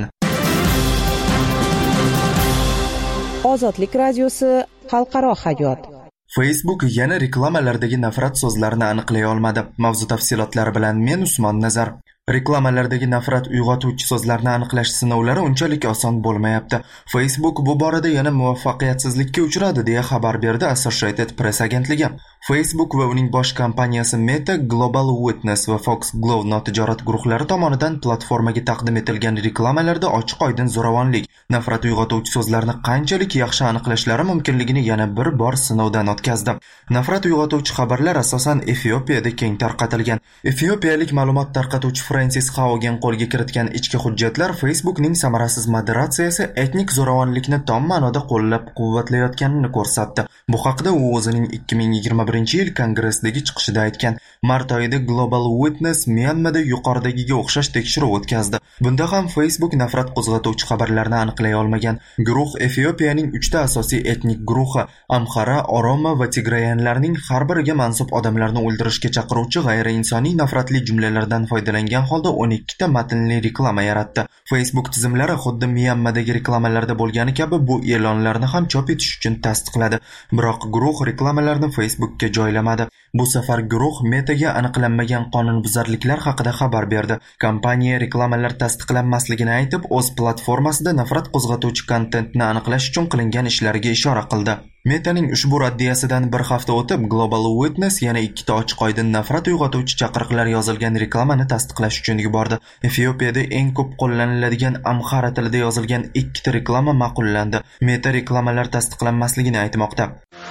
F: Ozodlik radiosi xalqaro hayot.
A: Facebook yana reklamalardagi nafrat so'zlarini aniqlay olmadi. Mavzu tafsilotlari bilan men Usmon Nazar. Reklamalardagi nafrat uyg'otuvchi so'zlarni aniqlash sinovlari unchalik oson bo'lmayapti. Facebook bu borada yana muvaffaqiyatsizlikka uchradi, deya xabar berdi Associated Press agentligi. Facebook va uning bosh kompaniyasi Meta, Global Witness va Fox Glove notijorat guruhlari tomonidan platformaga taqdim etilgan reklamalarda ochiq-oydin zo'ravonlik, nafrat uyg'otuvchi so'zlarni qanchalik yaxshi aniqlashlari mumkinligini yana bir bor sinovdan o'tkazdi. Nafrat uyg'otuvchi xabarlar asosan Efiopiyada keng tarqatilgan. Efiopiyalik ma'lumot tarqatuvchi Francis Haugen qo'lga kiritgan ichki hujjatlar Facebookning samarasiz moderatsiyasi etnik zo'ravonlikni tom ma'noda qo'llab-quvvatlayotganini ko'rsatdi. Bu haqda u o'zining 2021-yil kongressdagi chiqishida aytgan. Mart oyida Global Witness Myanmada yuqoridagiga o'xshash tekshiruv o'tkazdi. Bunda ham Facebook nafrat qo'zg'atuvchi xabarlarni aniqlay olmagan. Guruh Efiopiyaning 3 ta asosiy etnik guruhi Amhara, Oromo va Tigrayanlarning har biriga mansub odamlarni o'ldirishga chaqiruvchi g'ayriinsoniy nafratli jumlalardan foydalangan holda 12 ta matnli reklama yaratdi. Facebook tizimlari xuddi Myanmadagi reklamalarda bo'lgani kabi bu e'lonlarni ham chop etish uchun tasdiqladi. Biroq guruh reklamalarni Facebookka joylamadi. Bu safar guruh Metaga aniqlanmagan qonunbuzarliklar haqida xabar berdi. Kompaniya reklamalar tasdiqlanmasligini aytib, o'z platformasida nafrat qo'zg'atuvchi kontentni aniqlash uchun qilingan ishlariga ishora qildi. Metaning ushbu raddiyasidan bir hafta o'tib, Global Witness yana ikkita ochiq oydin nafrat uyg'otuvchi chaqiriqlar yozilgan reklamani tasdiqlash uchun yubordi. Efiopiyada eng ko'p qo'llaniladigan amhara tilida yozilgan ikkita reklama ma'qullandi. Meta reklamalar tasdiqlanmasligini aytmoqda.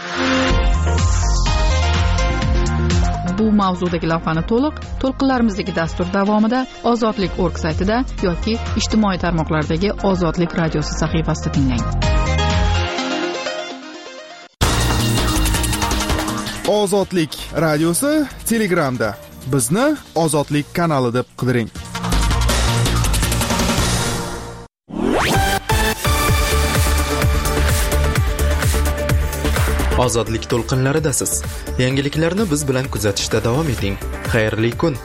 B: Bu mavzudagi lavhani to'lqinlarimizdagi dastur davomida Ozodlik.org saytida yoki ijtimoiy tarmoqlardagi Ozodlik radiosi sahifasida tinglang.
C: Ozodlik radiosi Telegramda. Bizni Ozodlik kanali deb qidiring.
A: Ozodlik to'lqinlaridasiz. Yangiliklarni biz bilan kuzatishda davom eting. Xayrli kun.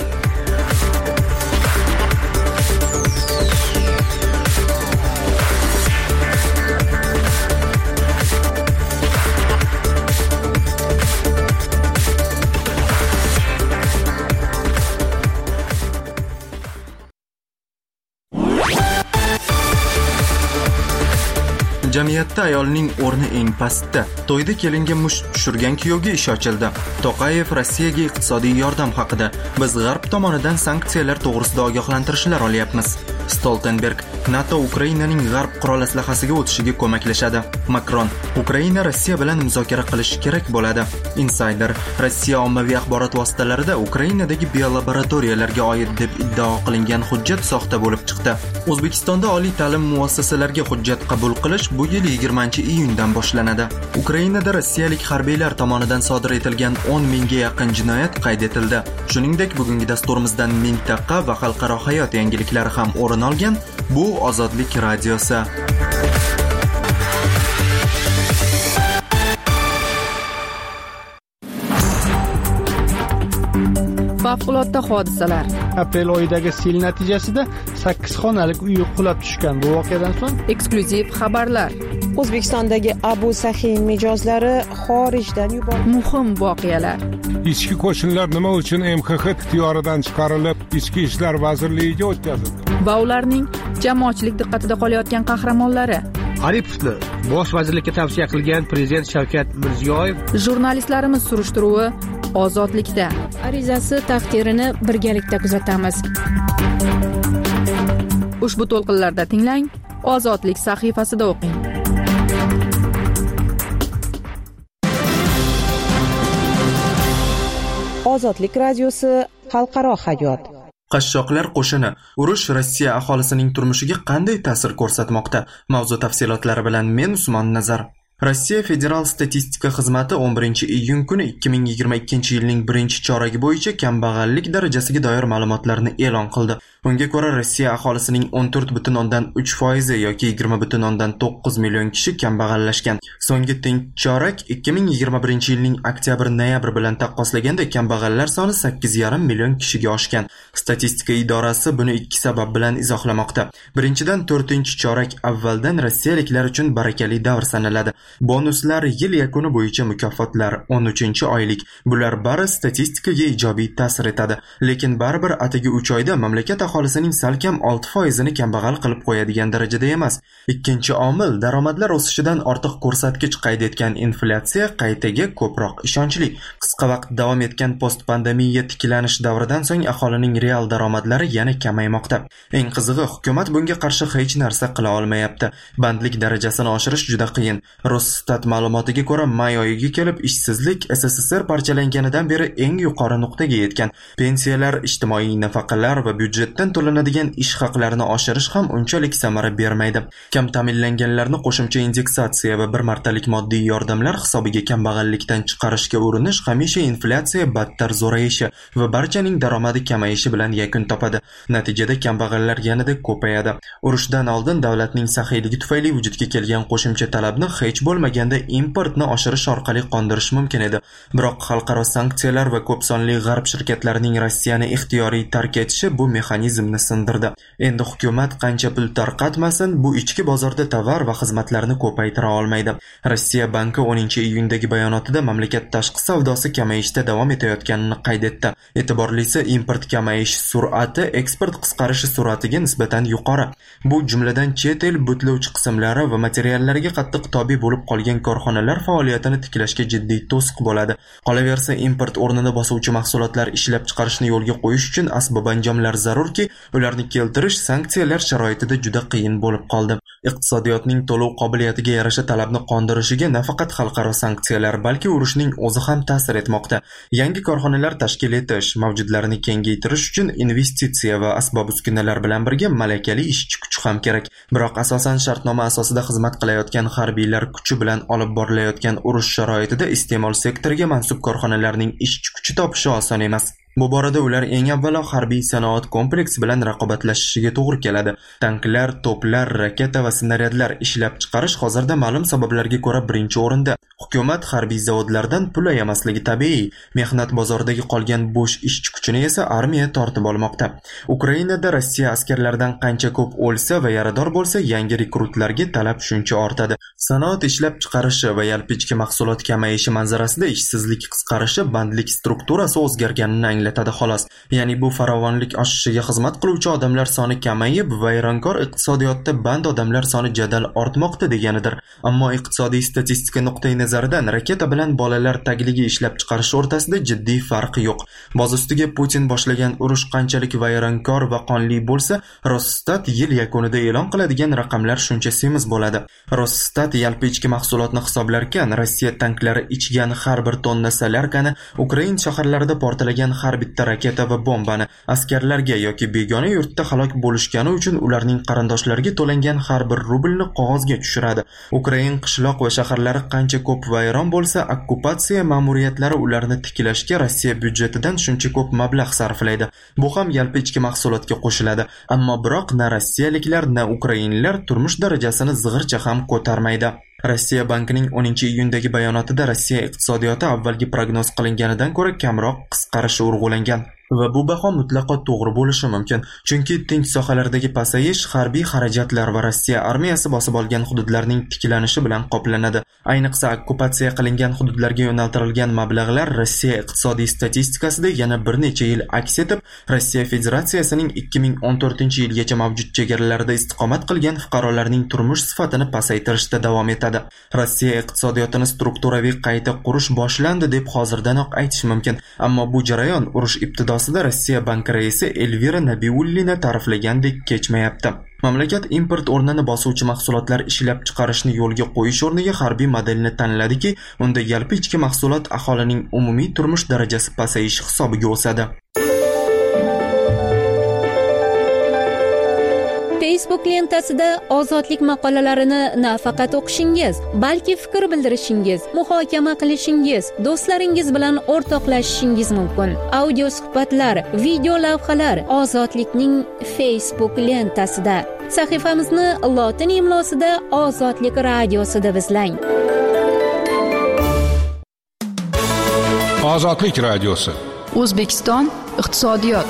A: Jamiyatda ayolning o'rni eng pastda. To'yda kelinga musht tushirgan kuyovga ish ochildi. To'qayev Rossiyaga iqtisodiy yordam haqida: biz G'arb tomonidan sanksiyalar to'g'risida ogohlantirishlar olyapmiz. Stoltenberg: NATO Ukrainaning G'arb qurol aslahasiga o'tishiga ko'maklashadi. Makron: Ukraina Rossiya bilan muzokara qilish kerak bo'ladi. Insider: Rossiya ommaviy axborot vositalarida Ukrainadagi biolaboratoriyalarga oid deb iddao qilingan hujjat soxta bo'lib chiqdi. O'zbekistonda oliy ta'lim muassasalariga hujjat qabul qilish bu yil 20-iyundan boshlanadi. Ukrainada rossiyalik harbiylar tomonidan sodir etilgan 10 mingga yaqin jinoyat qayd etildi. Shuningdek, bugungi dasturimizdan mintaqa va xalqaro hayot yangiliklari ham o'rin olgan. Bu Ozodlik radiosi.
B: Favqulodda hodisalar.
H: Aprel oyidagi sel natijasida 8 xonalik uy qulab tushgan. Bu voqeadan so'ng
B: Eksklyuziv xabarlar.
F: O'zbekistondagi Abu Sahin mijozlari xorijdan yuborildi.
B: Muhim voqealar.
D: Ichki qo'shinlar nima uchun MXX ixtiyoridan chiqarilib, Ichki ishlar vazirligiga o'tkazildi?
B: Va ularning jamoatchilik diqqatida qolayotgan qahramonlari.
H: Aripovni bosh vazirlikka tavsiya qilgan prezident Shavkat Mirziyoyev.
B: Jurnalistlarimiz surishtiruvi Ozodlikda.
I: Arizasi taqdirini birgalikda kuzatamiz.
B: Ushbu to'lqinlarda tinglang, Ozodlik sahifasida o'qing.
F: Ozodlik radiosi xalqaro hayot.
A: Qashshoqlar qo'shini: urush Rossiya aholisining turmushiga qanday ta'sir ko'rsatmoqda? Mavzu tafsilotlari bilan men Usmon Nazar. Rossiya Federal statistika xizmati 11-iyun kuni 2022-yilning 1-choragi bo'yicha kambag'allik darajasiga doir ma'lumotlarni e'lon qildi. Unga ko'ra, Rossiya aholisining 14,3% yoki 20,9 million kishi kambag'allashgan. So'nggi teng chorak 2021-yilning oktyabr-noyabr bilan taqqoslaganda kambag'allar soni 8,5 million kishiga oshgan. Statistika idorasi buni ikki sabab bilan izohlamoqda. Birinchidan, 4-chorak avvaldan rossiyaliklar uchun barakali davr sanaladi. Bonuslar, yil yakuni bo'yicha mukofotlar, 13-oylik. Bular bari statistikaga ijobiy ta'sir etadi. Lekin baribir atigi 3 oyda mamlakat aholisining salkam 6%ni kambag'al qilib qo'yadigan darajada emas. Ikkinchi omil, daromadlar o'sishidan ortiq ko'rsatkich qayd etgan inflyatsiya qaytaga ko'proq ishonchli. Qisqa vaqt davom etgan post-pandemiya tiklanish davridan so'ng aholining real daromadlari yana kamaymoqda. Eng qizig'i, hukumat bunga qarshi hech narsa qila olmayapti. Bandlik darajasini oshirish juda qiyin. Rosstat ma'lumotiga ko'ra, may oyiga kelib ishsizlik SSSR parchalanganidan beri eng yuqori nuqtaga yetgan. Pensiyalar, ijtimoiy nafaqalar va byudjetdan to'lanadigan ish haqlarini oshirish ham unchalik samara bermaydi. Kam ta'minlanganlarni qo'shimcha indeksatsiya va bir martalik moddiy yordamlar hisobiga kambag'allikdan chiqarishga urinish hamisha inflyatsiya battar zo'rayishi va barchaning daromadi kamayishi bilan yakun topadi. Natijada kambag'allar yanada ko'payadi. Urushdan oldin davlatning saxiyligi tufayli vujudga kelgan qo'shimcha talabni hech bo'lmaganda importni oshirish orqali qondirish mumkin edi. Biroq xalqaro sanksiyalar va ko'p sonli g'arb shirkatlarining Rossiyani ixtiyoriy tark etishi bu mexanizm proteksionizmni sindirdi. Endi hukumat qancha pul tarqatmasin, bu ichki bozorda tovar va xizmatlarni ko'paytira olmaydi. Rossiya banki 10-iyundagi bayonotida mamlakat tashqi savdosi kamayishda davom etayotganini qayd etdi. E'tiborlisi, import kamayish sur'ati eksport qisqarishi sur'atiga nisbatan yuqori. Bu jumladan chet el butlovchi qismlari va materiallarga qattiq tobe bo'lib qolgan korxonalar faoliyatini tiklashga jiddiy to'siq bo'ladi. Qolaversa, import o'rnini bosuvchi mahsulotlar ishlab chiqarishni yo'lga qo'yish uchun asbob-anjomlar zarurki, ularni keltirish sanksiyalar sharoitida juda qiyin bo'lib qoldi. Iqtisodiyotning to'lov qobiliyatiga yarasha talabni qondirishiga nafaqat xalqaro sanksiyalar, balki urushning o'zi ham ta'sir etmoqda. Yangi korxonalar tashkil etish, mavjudlarni kengaytirish uchun investitsiya va asbob-uskunalar bilan birga malakali ishchi kuch ham kerak. Biroq asosan shartnoma asosida xizmat qilayotgan harbiylar kuchi bilan olib borilayotgan urush sharoitida iste'mol sektoriga mansub korxonalarning ishchi kuchi topishi oson emas. Bu borada ular eng avvalo harbiy sanoat kompleksi bilan raqobatlashishiga to'g'ri keladi. Tanklar, to'plar, raketa va snaryadlar ishlab chiqarish hozirda ma'lum sabablarga ko'ra birinchi o'rinda. Hukumat harbiy zavodlardan pul ayamasligi tabiiy. Mehnat bozoridagi qolgan bo'sh ishchi kuchini esa armiya tortib olmoqda. Ukrainada Rossiya askarlaridan qancha ko'p o'lsa va yarador bo'lsa, yangi rekrutlarga talab shuncha ortadi. Sanoat ishlab chiqarishi va yalpi mahsulot kamayishi manzarasida ishsizlik qisqarishi bandlik strukturasi o'zgarganini anglatadi xolos. Ya'ni bu farovonlik oshishiga xizmat qiluvchi odamlar soni kamayib, vayronkor iqtisodiyotda band odamlar soni jadal ortmoqda deganidir. Ammo iqtisodiy statistika nuqtai nazaridan raketa bilan bolalar tagligi ishlab chiqarish o'rtasida jiddiy farq yo'q. Boz ustiga Putin boshlagan urush qanchalik vayronkor va qonli bo'lsa, Rosstat yil yakunida e'lon qiladigan raqamlar shuncha semiz bo'ladi. Rosstat yalpi ichki mahsulotni hisoblarkan, Rossiya tanklari ichgan har bir tonna solyarkani, Ukraina shaharlarida portlagan har bitta raketa va bombani, askarlarga yoki begona yurtda halok bo'lishgani uchun ularning qarindoshlariga to'langan har bir rublni qog'ozga tushiradi. Ukraina qishloq va shaharlari qancha ko'p vayron bo'lsa, okkupatsiya ma'muriyatlari ularni tiklashga Rossiya byudjetidan shuncha ko'p mablag' sarflaydi. Bu ham yalpi ichki mahsulotga qo'shiladi. Ammo biroq na rossiyaliklar, na ukrainlar turmush darajasini zig'ircha ham ko'tarmaydi. Rossiya bankining 10-iyundagi bayonotida Rossiya iqtisodiyoti avvalgi prognoz qilinganidan ko'ra kamroq qisqarishi urg'ulangan. Va bu baho mutlaqo to'g'ri bo'lishi mumkin. Chunki tinch sohalardagi pasayish harbiy xarajatlar va Rossiya armiyasi bosib olgan hududlarning tiklanishi bilan qoplanadi. Ayniqsa okkupatsiya qilingan hududlarga yo'naltirilgan mablag'lar Rossiya iqtisodiy statistikasida yana bir necha yil aks etib, Rossiya Federatsiyasining 2014-yilgacha mavjud chegaralarida istiqomat qilgan fuqarolarning turmush sifatini pasaytirishda davom etadi. Rossiya iqtisodiyotini strukturaviy qayta qurish boshlandi deb hozirdanoq aytish mumkin. Ammo bu jarayon urush ibtidosida Rossiya banki raisi Elvira Nabiullina ta'riflagandek kechmayapti. Mamlakat import o'rnini bosuvchi mahsulotlar ishlab chiqarishni yo'lga qo'yish o'rniga harbiy modelni tanladiki, unda yalpi ichki mahsulot aholining umumiy turmush darajasi pasayishi hisobiga o'sadi.
I: Facebook lentasida ozodlik maqolalarini nafaqat o'qishingiz, balki fikr bildirishingiz, muhokama qilishingiz, do'stlaringiz bilan o'rtoqlashishingiz mumkin. Audio suhbatlar, video lavhalar Ozodlikning Facebook lentasida. Sahifamizni lotin imlosida Ozodlik radiosi deb izlang.
D: Ozodlik radiosi.
B: O'zbekiston iqtisodiyot.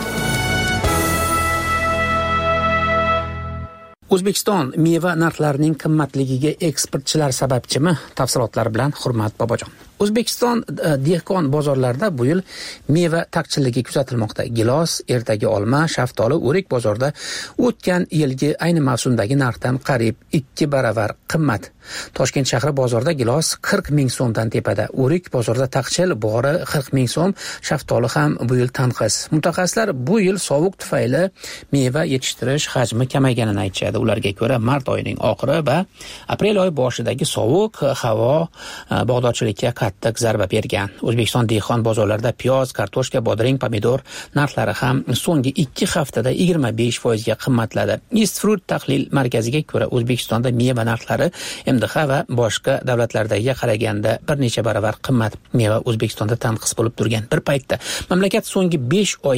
E: O'zbekiston meva narxlarining qimmatligiga eksportchilar sababchimi? Tafsilotlar bilan Hurmat Bobojon. O'zbekiston dehqon bozorlarida bu yil meva taqchilligi kuzatilmoqda. Gilos, ertagi olma, shaftoli, o'rik bozorida o'tgan yilgi ayni mavsumdagi narxdan qariyb 2 baravar qimmat. Toshkent shahri bozorida gilos 40 ming so'mdan tepada, o'rik bozorida taqchil bori 40 ming so'm, shaftoli ham bu yil tanqis. Mutaxassislar bu yil sovuq tufayli meva yetishtirish hajmi kamayganini aytishadi. Ularga ko'ra mart oyining oxiri va aprel oyi boshidagi sovuq havo bog'dorchilikka qattiq zarba bergan. O'zbekiston dehqon bozorlarida piyoz, kartoshka, bodring, pomidor narxlari ham so'nggi 2 haftada 25% ga qimmatladi. East Fruit tahlil markaziga ko'ra O'zbekistonda meva narxlari MDH va boshqa davlatlardagiga qaraganda bir necha baravar qimmat. Meva O'zbekistonda tanqis bo'lib turgan bir paytda mamlakat so'nggi 5 oyda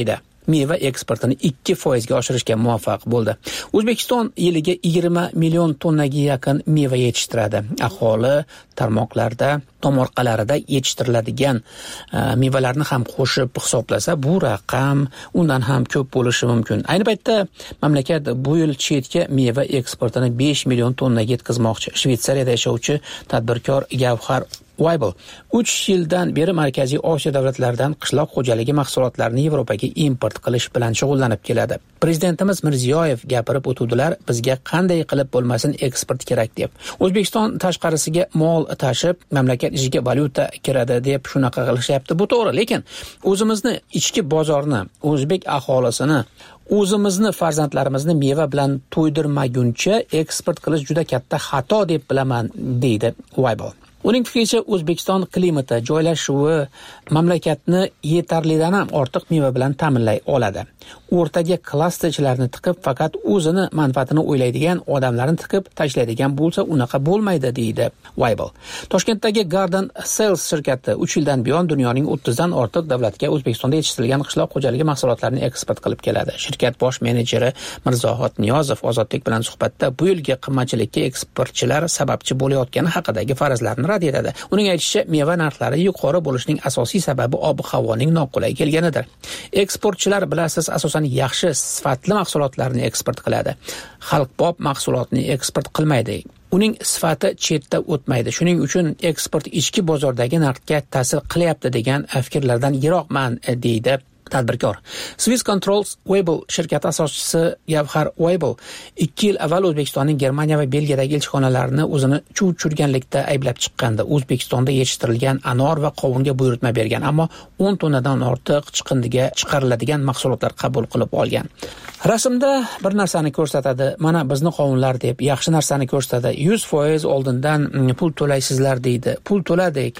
E: meva eksportini 2% ga oshirishga muvaffaq bo'ldi. O'zbekiston yiliga 20 million tonnaga yaqin meva yetishtiradi. Aholi tarmoqlarda, tomorqalarida yetishtiriladigan mevalarni ham qo'shib hisoblasa, bu raqam undan ham ko'p bo'lishi mumkin. Ayni paytda mamlakat bu yil chetga meva eksportini 5 million tonnaga yetkazmoqchi. Shvetsariyada yashovchi tadbirkor Gavhar Weibel 3 yildan beri Markaziy Osiyo davlatlaridan qishloq xo'jaligi mahsulotlarini Yevropaga import qilish bilan shug'ullanib keladi. Prezidentimiz Mirziyoyev gapirib o'tuvdilar, bizga qanday qilib bo'lmasin eksport kerak deb. O'zbekiston tashqarisiga mol tashib, mamlakat ichiga valyuta kiradi deb shunaqa qilishyapti. Bu to'g'ri, lekin o'zimizni ichki bozorni, o'zbek aholisini, o'zimizni farzandlarimizni meva bilan to'ydirmaguncha eksport qilish juda katta xato deb bilaman, deydi Weibel. Uning fikricha, O'zbekiston klimati, joylashuvi mamlakatni yetarlidan ham ortiq meva bilan ta'minlay oladi. O'rtaga klasterchilarni tiqib, faqat o'zini manfaatini o'ylaydigan odamlarni tiqib tashlaydigan bo'lsa, unaqa bo'lmaydi, deydi Weibel. Toshkentdagi Garden Sales shirkati 3 yildan buyon dunyoning 30 dan ortiq davlatga O'zbekistonda yetishtirilgan qishloq xo'jaligi mahsulotlarini eksport qilib keladi. Shirkat bosh menejeri Mirzohid Niyozov Ozodlik bilan suhbatda bu yilgi qimmatchilikka eksportchilar sababchi bo'layotgani haqidagi farazlarni rad etadi. Uning aytishicha, meva narxlari yuqori bo'lishining asosiy sababi ob-havoning noqulay kelganidir. Eksportchilar, bilasiz, asosan yaxshi sifatli mahsulotlarni eksport qiladi. Xalqbob mahsulotni eksport qilmaydi. Uning sifati chetda o'tmaydi. Shuning uchun eksport ichki bozordagi narxga ta'sir qilyapti degan fikrlardan yiroqman, deydi tadbirkor. Swiss Controls Weibel shirkati asoschisi Gavhar Weibel 2 yil avval O'zbekistonning Germaniya va Belgiyadagi elchixonalarini o'zini chuv tushirganlikda ayblab chiqqandi. O'zbekistonda yetishtirilgan anor va qovunga buyurtma bergan, ammo 10 tonnadan ortiq chiqindiga chiqariladigan mahsulotlar qabul qilib olgan. Rasmda bir narsani ko'rsatadi, mana bizni qovunlar deb, yaxshi narsani ko'rsatadi. 100% oldindan pul to'laysizlar deydi. Pul to'ladik.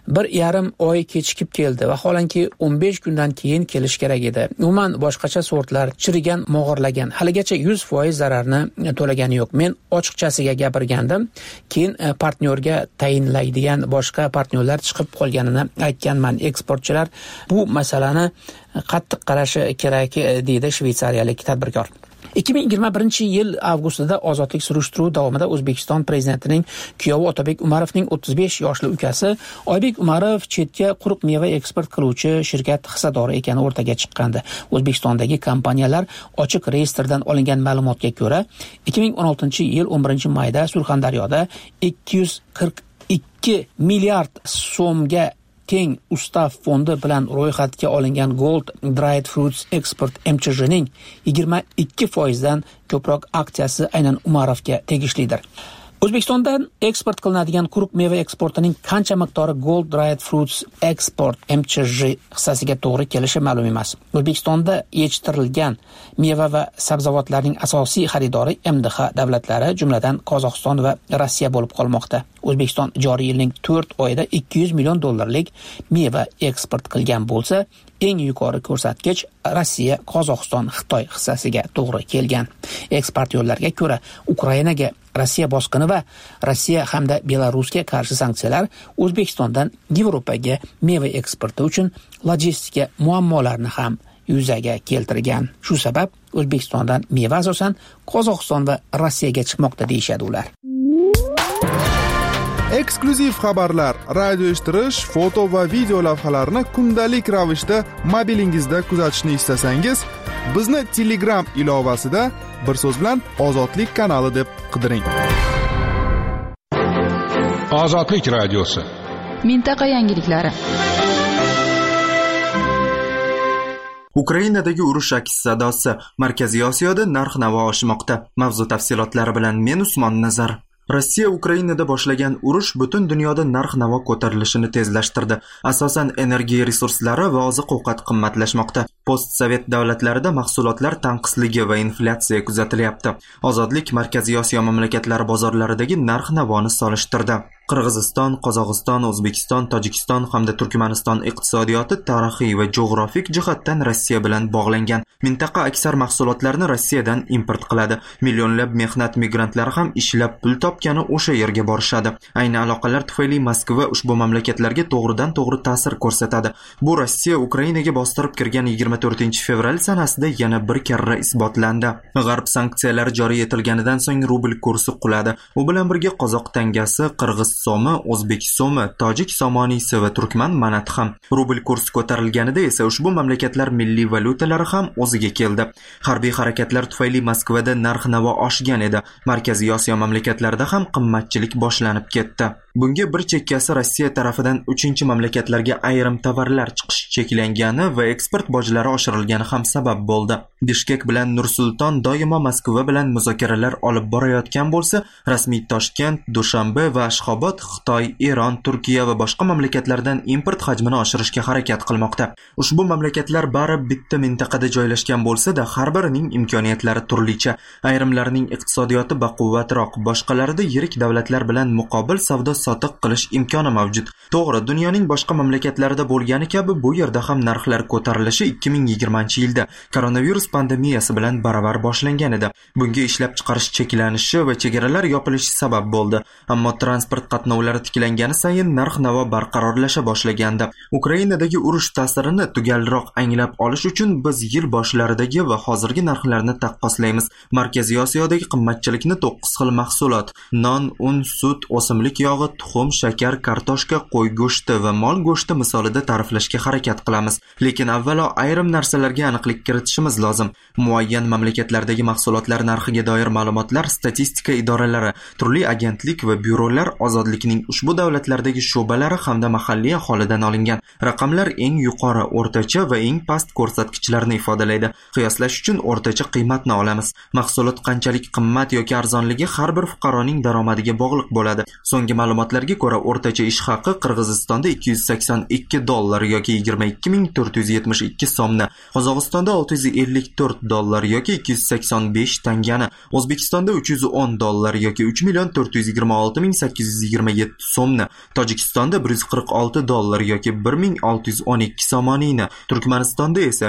E: 1,5 oy kechikib keldi. Vaholanki 15 kundan keyin kelish kerak edi. Umuman boshqacha sortlar chirigan, mog'orlagan. Haligacha 100% zararni to'lagani yo'q. Men ochiqchasiga gapirgandim. Keyin partnyorga tayinlaydigan boshqa partnyorlar chiqib qolganini aytganman. Eksportchilar bu masalani qattiq qarashi kerak, deydi shvetsariyalik tadbirkor. 2021-yil avgustida ozodlik surishtiruvi davomida O'zbekiston prezidentining kuyovi Otabek Umarovning 35 yoshli ukasi Oybek Umarov chetga quruq meva eksport qiluvchi shirkat hissadori ekani o'rtaga chiqqandi. O'zbekistondagi kompaniyalar ochiq reyestrdan olingan ma'lumotga ko'ra, 2016-yil 11-mayda Surxondaryoda 242 milliard so'mga teng ustav fondi bilan ro'yxatga olingan Gold Dried Fruits Export MCJning 22% dan ko'proq aksiyasi aynan Umarovga tegishlidir. O'zbekistondan eksport qilinadigan quruq meva eksportining qancha miqdori Gold Dried Fruits Export MCJ hissasiga to'g'ri kelishi ma'lum emas. O'zbekistonda yetishtirilgan meva va sabzavotlarning asosiy xaridori MDH davlatlari, jumladan Qozog'iston va Rossiya bo'lib qolmoqda. O'zbekiston joriy yilning 4 oyida 200 million dollarlik meva eksport qilgan bo'lsa, eng yuqori ko'rsatkich Rossiya, Qozog'iston, Xitoy hissasiga to'g'ri kelgan. Eksportyorlarga ko'ra, Ukrainaga Rossiya bosqini va Rossiya hamda Belarusga qarshi sanksiyalar O'zbekistondan Yevropaga meva eksporti uchun logistika muammolarni ham yuzaga keltirgan. Shu sabab O'zbekistondan meva asosan Qozog'iston va Rossiyaga chiqmoqda, deyshadi ular.
C: Eksklyuziv xabarlar, radio eshittirish, foto va video lavhalarni kundalik ravishda mobilingizda kuzatishni istasangiz, bizni Telegram ilovasida bir so'z bilan Ozodlik kanali deb qidiring.
D: Ozodlik radiosi.
B: Mintaqa yangiliklari.
A: Ukrainadagi urush aks sadosi. Markaziy Osiyoda narx-navo oshmoqda. Mavzu tafsilotlari bilan men Usmon Nazar. Rossiya Ukrainada boshlagan urush butun dunyoda narx-navo ko'tarilishini tezlashtirdi. Asosan energiya resurslari va oziq-ovqat qimmatlashmoqda. Post-sovet davlatlarida mahsulotlar tanqisligi va inflyatsiya kuzatilyapti. Ozodlik Markaziy Osiyo mamlakatlari bozorlaridagi narx-navoni solishtirdi. Qirg'iziston, Qozog'iston, O'zbekiston, Tojikiston hamda Turkmaniston iqtisodiyoti tarixiy va geografik jihatdan Rossiya bilan bog'langan. Mintaqa aksar mahsulotlarni Rossiyadan import qiladi. Millionlab mehnat migrantlari ham ishlab pul topgani o'sha yerga borishadi. Ayni aloqalar tufayli Moskva ushbu mamlakatlarga to'g'ridan to'g'ri ta'sir ko'rsatadi. Bu Rossiya Ukrainaga bostirib kirgan 24-fevral sanasida yana bir karra isbotlandi. G'arb sanksiyalari joriy etilganidan so'ng rubl kursi quladi. U bilan birga qozoq tangasi, qirg'iz so'mi, o'zbek so'mi, tojik somoniysi va turkman manati ham. Rubl kursi ko'tarilganida esa ushbu mamlakatlar milliy valyutalari ham o'ziga keldi. Harbiy harakatlar tufayli Moskvada narx-navo oshgan edi. Markaziy Osiyo mamlakatlarida ham qimmatchilik boshlanib ketdi. Bunga bir chekkasi Rossiya tarafidan 3-chi mamlakatlarga ayrim tovarlar chiqishi cheklangani va eksport bojlari oshirilgani ham sabab bo'ldi. Bishkek bilan Nur-Sulton doimo Moskva bilan muzokaralar olib borayotgan bo'lsa, rasmiy Toshkent, Dushanbe va Ashxobod Xitoy, Eron, Turkiya va boshqa mamlakatlardan import hajmini oshirishga harakat qilmoqda. Ushbu mamlakatlar bari bitta mintaqada joylashgan bo'lsa-da, har birining imkoniyatlari turlicha. Ayrimlarining iqtisodiyoti baquvvatroq, boshqalarida yirik davlatlar bilan muqobil savdo sotiq qilish imkoni mavjud. To'g'ri, dunyoning boshqa mamlakatlarida bo'lgani kabi bu yerda ham narxlar ko'tarilishi 2020-yilda koronavirus pandemiyasi bilan baravar boshlangan edi. Bunga ishlab chiqarish cheklanishi va chegaralar yopilishi sabab bo'ldi. Ammo transport qatnovlari tiklangani sayin narx-navo barqarorlasha boshlagandi. Ukrainadagi urush ta'sirini tugalroq anglab olish uchun biz yil boshlaridagi va hozirgi narxlarni taqqoslaymiz. Markaziy Osiyodagi qimmatchilikni 9 xil mahsulot: non, un, sut, o'simlik yog'i, tuxum, shakar, kartoshka, qo'y go'shti va mol go'shti misolida ta'riflashga harakat qilamiz. Lekin avvalo ayrim narsalarga aniqlik kiritishimiz lozim. Muayyan mamlakatlardagi mahsulotlar narxiga doir ma'lumotlar statistika idoralari, turli agentlik va byurolar ozodlikning ushbu davlatlardagi sho'balari hamda mahalliy aholidan olingan. Raqamlar eng yuqori, o'rtacha va eng past ko'rsatkichlarni ifodalaydi. Qiyoslash uchun o'rtacha qiymatni olamiz. Mahsulot qanchalik qimmat yoki arzonligi har bir fuqaroning daromadiga bog'liq bo'ladi. So'nggi ma'lumotlarga ko'ra, o'rtacha ish haqi Qirg'izistonda $282 yoki 22.472 so'mni, Qozog'istonda $654 yoki 285 tangani, O'zbekistonda $310 yoki 3.426.827 so'mni, Tojikistonda $146 yoki 1.612 somoniyni, Turkmanistonda esa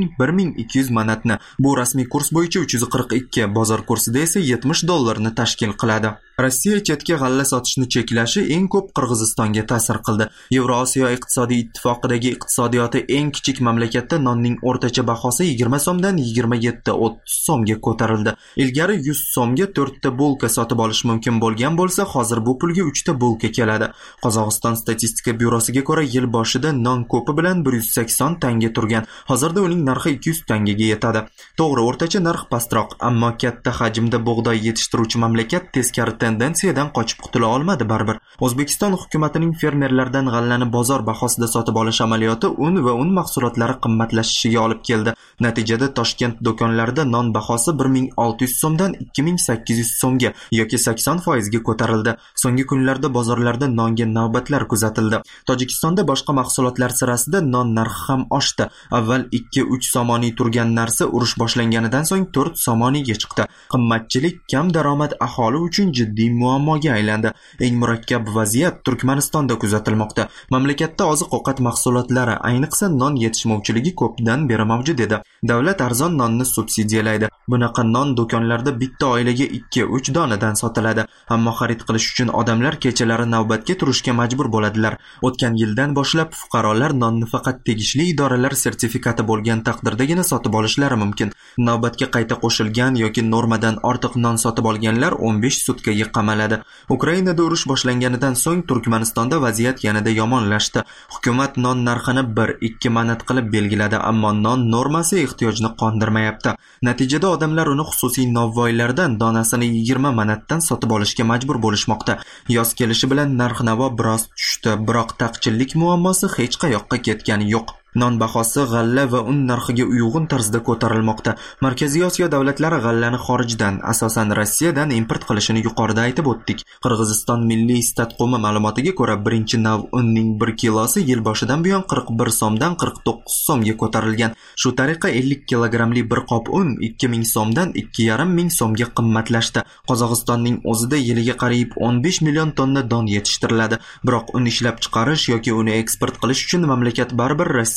A: 1200 manatni. Bu rasmiy kurs bo'yicha 342, bozor kursida esa $70 tashkil qiladi. Rossiya chetga g'alla sotishni cheklashi eng ko'p Qirg'izistonga ta'sir qildi. Yevrosiyo iqtisodiy ittifoqidagi iqtisodiyoti eng kichik mamlakatda nonning o'rtacha bahosi 20 so'mdan 27-30 so'mga ko'tarildi. Ilgari 100 so'mga 4 ta bulka sotib olish mumkin bo'lgan bo'lsa, hozir bu pulga 3 ta bulka keladi. Qozog'iston statistika byurosiga ko'ra, yil boshida non ko'pi bilan 180 tanga turgan. Hozirda uning narxi 200 tangaga yetadi. To'g'ri, o'rtacha narx pastroq, ammo katta hajmda bug'doy yetishtiruvchi mamlakat teskari tendensiyadan qochib qutula olmadi baribir. O'zbekiston hukumatining fermerlardan g'allani bozor bahosida sotib olish amaliyoti un va un mahsulotlari qimmatlashishiga olib keldi. Natijada Toshkent do'konlarida non bahosi 1600 so'mdan 2800 so'mga yoki 80% ga ko'tarildi. So'nggi kunlarda bozorlarda nonga navbatlar kuzatildi. Tojikistonda boshqa mahsulotlar sirasida non narxi ham oshdi. Avval 2-3 somoniy turgan narsa urush boshlanganidan so'ng 4 somoniyga chiqdi. Qimmatchilik kam daromad aholi uchun jiddiy muammoga aylandi. Eng murakkab vaziyat Turkmanistonda kuzatilmoqda. Mamlakatda oziq-ovqat mahsulotlari, ayniqsa non yetishmovchiligi ko'pdan beri mavjud edi. Davlat arzon nonni subsidiyalaydi. Bunaqa non do'konlarda bitta oilaga 2-3 donadan sotiladi. Ammo xarid qilish uchun odamlar kechalari navbatga turishga majbur bo'ladilar. O'tgan yildan boshlab fuqarolar nonni faqat tegishli idoralar sertifikati bo'lgan taqdirdagina sotib olishlari mumkin. Navbatga qayta qo'shilgan yoki normadan ortiq non sotib olganlar 15 sutkaga qamaladi. Ukrainada urush boshlanganidan so'ng Turkmanistonda vaziyat yanada yomonlashdi. Hukumat non narxini 1-2 manat qilib belgiladi, ammo non normasi ehtiyojni qondirmayapti. Natijada odamlar uni xususiy novvoylardan donasini 20 manatdan sotib olishga majbur bo'lishmoqda. Yoz kelishi bilan narx-navo biroz tushdi, biroq taqchillik muammosi hech qayoqqa ketgani yo'q. Non bahosi g'alla va un narxiga uyg'un tarzda ko'tarilmoqda. Markaziy Osiyo davlatlari g'allani xorijdan, asosan Rossiyadan import qilishini yuqorida aytib o'tdik. Qirg'iziston milliy statqo'mi ma'lumotiga ko'ra, birinchi nav unning 1 kilosi yil boshidan buyon 41 so'mdan 49 so'mga ko'tarilgan. Shu tariqa 50 kilogramli bir qop un 2000 so'mdan 2500 so'mga qimmatlashdi. Qozog'istonning o'zida yiliga qariyb 15 million tonna don yetishtiriladi. Biroq un ishlab chiqarish yoki uni eksport qilish uchun mamlakat baribir Rossiya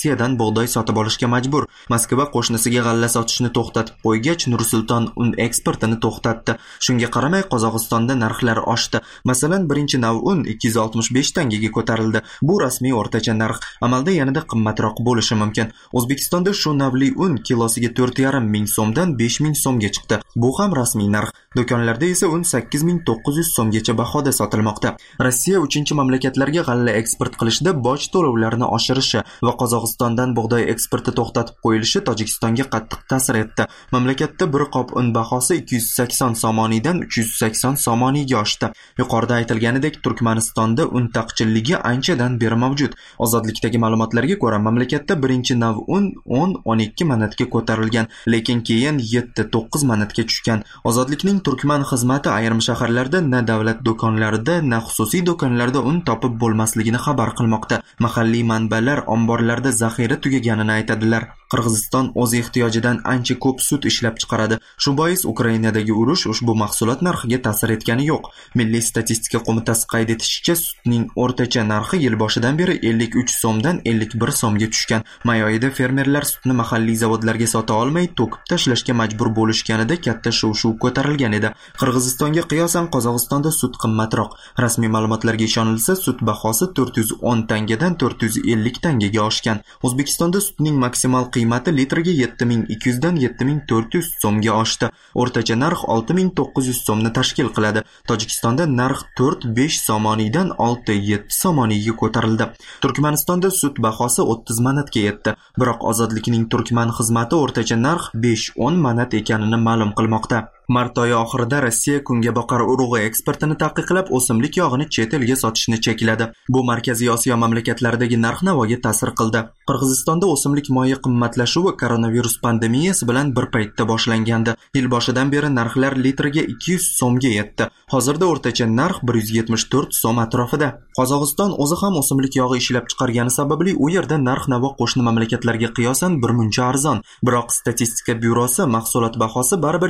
A: Rossiyadan bug'doy sotib olishga majbur. Moskva qo'shnisiga g'alla sotishni to'xtatib qo'ygach, Nur-Sulton un eksportini to'xtatdi. Shunga qaramay Qozog'istonda narxlar oshdi. Masalan, birinchi nav un 265 tangaga ko'tarildi. Bu rasmiy o'rtacha narx. Amalda yanada qimmatroq bo'lishi mumkin. O'zbekistonda shu navli un kilosiga 4,5 ming so'mdan 5 ming so'mga chiqdi. Bu ham rasmiy narx. Do'konlarda esa un 8900 so'mgacha bahoda sotilmoqda. Rossiya 3-mamlakatlarga g'alla eksport qilishda boj to'lovlarini oshirishi va Qozog'istondan bug'doy eksporti to'xtatib qo'yilishi Tojikistonga qattiq ta'sir etdi. Mamlakatda bir qop un bahosi 280 somoniydan 380 somoniyga oshdi. Yuqorida aytilganidek, Turkmanistonda un taqchilligi anchadan beri mavjud. Ozodlikdagi ma'lumotlarga ko'ra, mamlakatda birinchi nav un 10-12 manatga ko'tarilgan, lekin keyin 7-9 manatga tushgan. Ozodlikning Turkman xizmati ayrim shaharlarda na davlat do'konlarida, na xususiy do'konlarda un topib bo'lmasligini xabar qilmoqda. Mahalliy manbalar omborlarda zaxira tugaganini aytadilar. Qirg'iziston o'z ehtiyojidan ancha ko'p sut ishlab chiqaradi. Shu bois Ukrainadagi urush ushbu mahsulot narxiga ta'sir etgani yo'q. Milliy statistika qo'mitasi qayd etishicha, sutning o'rtacha narxi yil boshidan beri 53 so'mdan 51 so'mga tushgan. May oyida fermerlar sutni mahalliy zavodlarga sota olmay to'kib tashlashga majbur bo'lishganida katta shuv-shuv ko'tarilgan edi. Qirg'izistonga qiyosan Qozog'istonda sut qimmatroq. Rasmiy ma'lumotlarga ishonilsa, sut bahosi 410 tangadan 450 tangaga oshgan. O'zbekistonda sutning maksimal qiymati litriga 7200 dan 7400 so'mga oshdi. O'rtacha narx 6900 so'mni tashkil qiladi. Tojikistonda narx 4-5 somoniydan 6-7 somoniyga ko'tarildi. Turkmanistonda sut bahosi 30 manatga yetdi. Biroq ozodlikning Turkman xizmati o'rtacha narx 5-10 manat ekanini ma'lum qilmoqda. Mart oyi oxirida Rossiya kungaboqar urug'i eksportini taqiqlab, o'simlik yog'ini chet elga sotishni chekladi. Bu Markaziy Osiyo mamlakatlaridagi narx-navoga ta'sir qildi. Qirg'izistonda o'simlik moyi qimmatlashuvi koronavirus pandemiyasi bilan bir paytda boshlangandi. Yil boshidan beri narxlar litriga 200 so'mga yetdi. Hozirda o'rtacha narx 174 so'm atrofida. Qozog'iston o'zi ham o'simlik yog'i ishlab chiqargani sababli u yerda narx-navo qo'shni mamlakatlarga qiyosan birmuncha arzon. Biroq statistika byurosi mahsulot bahosi baribir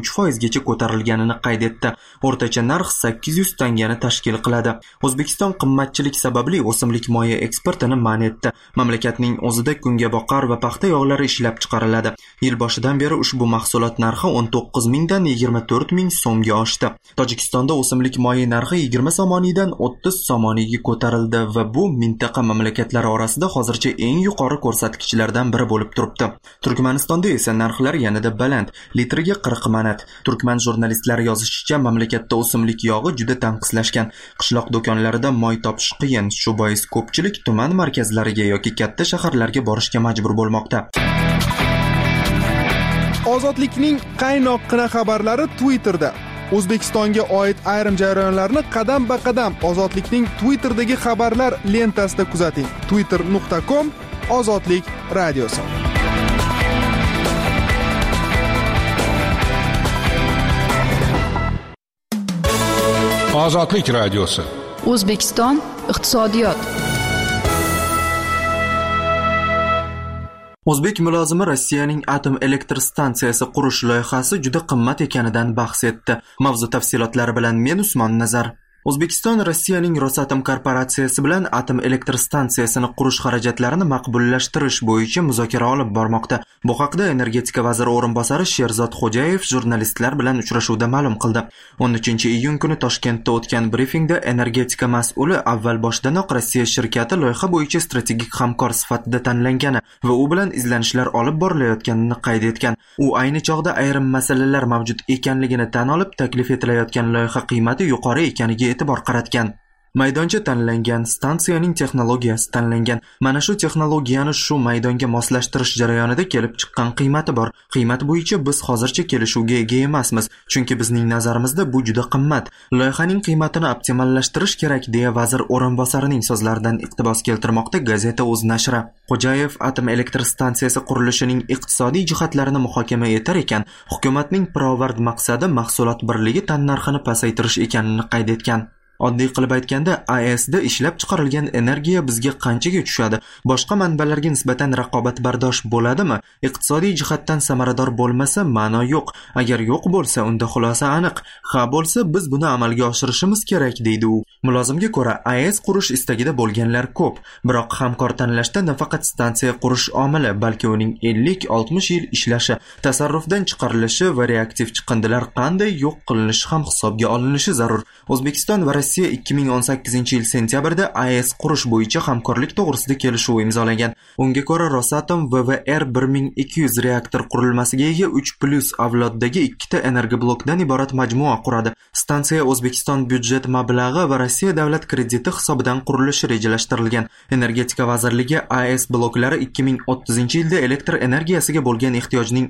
A: 23% ko'tarilganini qayd etdi. O'rtacha narx 800 tangani tashkil qiladi. O'zbekiston qimmatchilik sababli o'simlik moyi eksportini man etdi. Mamlakatning o'zida kungaboqar va paxta yog'lari ishlab chiqariladi. Yil boshidan beri ushbu mahsulot narxi 19 mingdan 24 ming so'mga oshdi. Tojikistonda o'simlik moyi narxi 20 somoniydan 30 somoniyga ko'tarildi va bu mintaqa mamlakatlari orasida hozircha eng yuqori ko'rsatkichlardan biri bo'lib turibdi. Turkmanistonda esa narxlar yanada baland, litriga 40 manat. Turkman jurnalistlari yozishicha, mamlakatda o'simlik yog'i juda tanqislashgan. Qishloq do'konlarida moy topish qiyin. Shu bois ko'pchilik tuman markazlariga yoki katta shaharlarga borishga majbur bo'lmoqda.
C: Ozodlikning qaynoqqina xabarlari Twitterda. O'zbekistonga oid ayrim jarayonlarni qadam-ba-qadam Ozodlikning Twitterdagi xabarlar lentasida kuzating. twitter.com/ozodlik radiosi.
D: Ozodlik radiosi.
B: O'zbekiston iqtisodiyot.
A: O'zbek mulozimi Rossiyaning atom elektr stansiyasi qurish loyihasi juda qimmat ekanidan bahs etdi. Mavzu tafsilotlari bilan men Usmon Nazar. O'zbekiston Rossiyaning Rosatom korporatsiyasi bilan atom elektr stansiyasini qurish xarajatlarini maqbullashtirish bo'yicha muzokara olib bormoqda. Bu haqda energetika vaziri o'rinbosari Sherzod Xo'jayev jurnalistlar bilan uchrashuvda ma'lum qildi. 13-iyun kuni Toshkentda o'tgan brifingda energetika mas'uli avval boshdanoq Rossiya shirkati loyiha bo'yicha strategik hamkor sifatida tanlangani va u bilan izlanishlar olib borilayotganini qayd etgan. U ayni chog'da ayrim masalalar mavjud ekanligini tan olib, taklif etilayotgan loyiha qiymati yuqori ekaniga e'tibor qaratgan. Maydoncha tanlangan, stansiyaning texnologiyasi tanlangan. Mana shu texnologiyani shu maydonga moslashtirish jarayonida kelib chiqqan qiymati bor. Qiymat bo'yicha biz hozircha kelishuvga ega emasmiz, chunki bizning nazarimizda bu juda qimmat. Loyihaning qiymatini optimallashtirish kerak, deya vazir o'rinbosarining so'zlaridan iqtibos keltirmoqda gazeta O'z nashri. Xo'jayev atom elektr stansiyasi qurilishining iqtisodiy jihatlarini muhokama etar ekan, hukumatning pirovard maqsadi mahsulot birligi tannarxini pasaytirish ekanini qayd etgan. Oddiy qilib aytganda, AESda ishlab chiqarilgan energiya bizga qanchaga tushadi? Boshqa manbalarga nisbatan raqobatbardosh bo'ladimi? Iqtisodiy jihatdan samarador bo'lmasa, ma'no yo'q. Agar yo'q bo'lsa, unda xulosa aniq. Ha bo'lsa, biz buni amalga oshirishimiz kerak, deydi u. Mulozimga ko'ra, AES qurish istagida bo'lganlar ko'p, biroq hamkor tanlashda nafaqat stansiya qurish omili, balki uning 50-60 yil ishlashi, tasarrufdan chiqarilishi va reaktiv chiqindilar qanday yo'q qilinishi ham hisobga olinishi zarur. O'zbekiston va Rossiya 2018-yil sentyabrda AES qurish bo'yicha hamkorlik to'g'risida kelishuv imzolagan. Unga ko'ra, Rosatom VVR 1200 reaktor qurilmasiga ega 3+ avloddagi ikkita energoblokdan iborat majmua quradi. Stansiya O'zbekiston byudjet mablag'i va Rossiya davlat krediti hisobidan qurilishi rejalashtirilgan. Energetika vazirligi AES bloklari 2030-yilda elektr energiyasiga bo'lgan ehtiyojning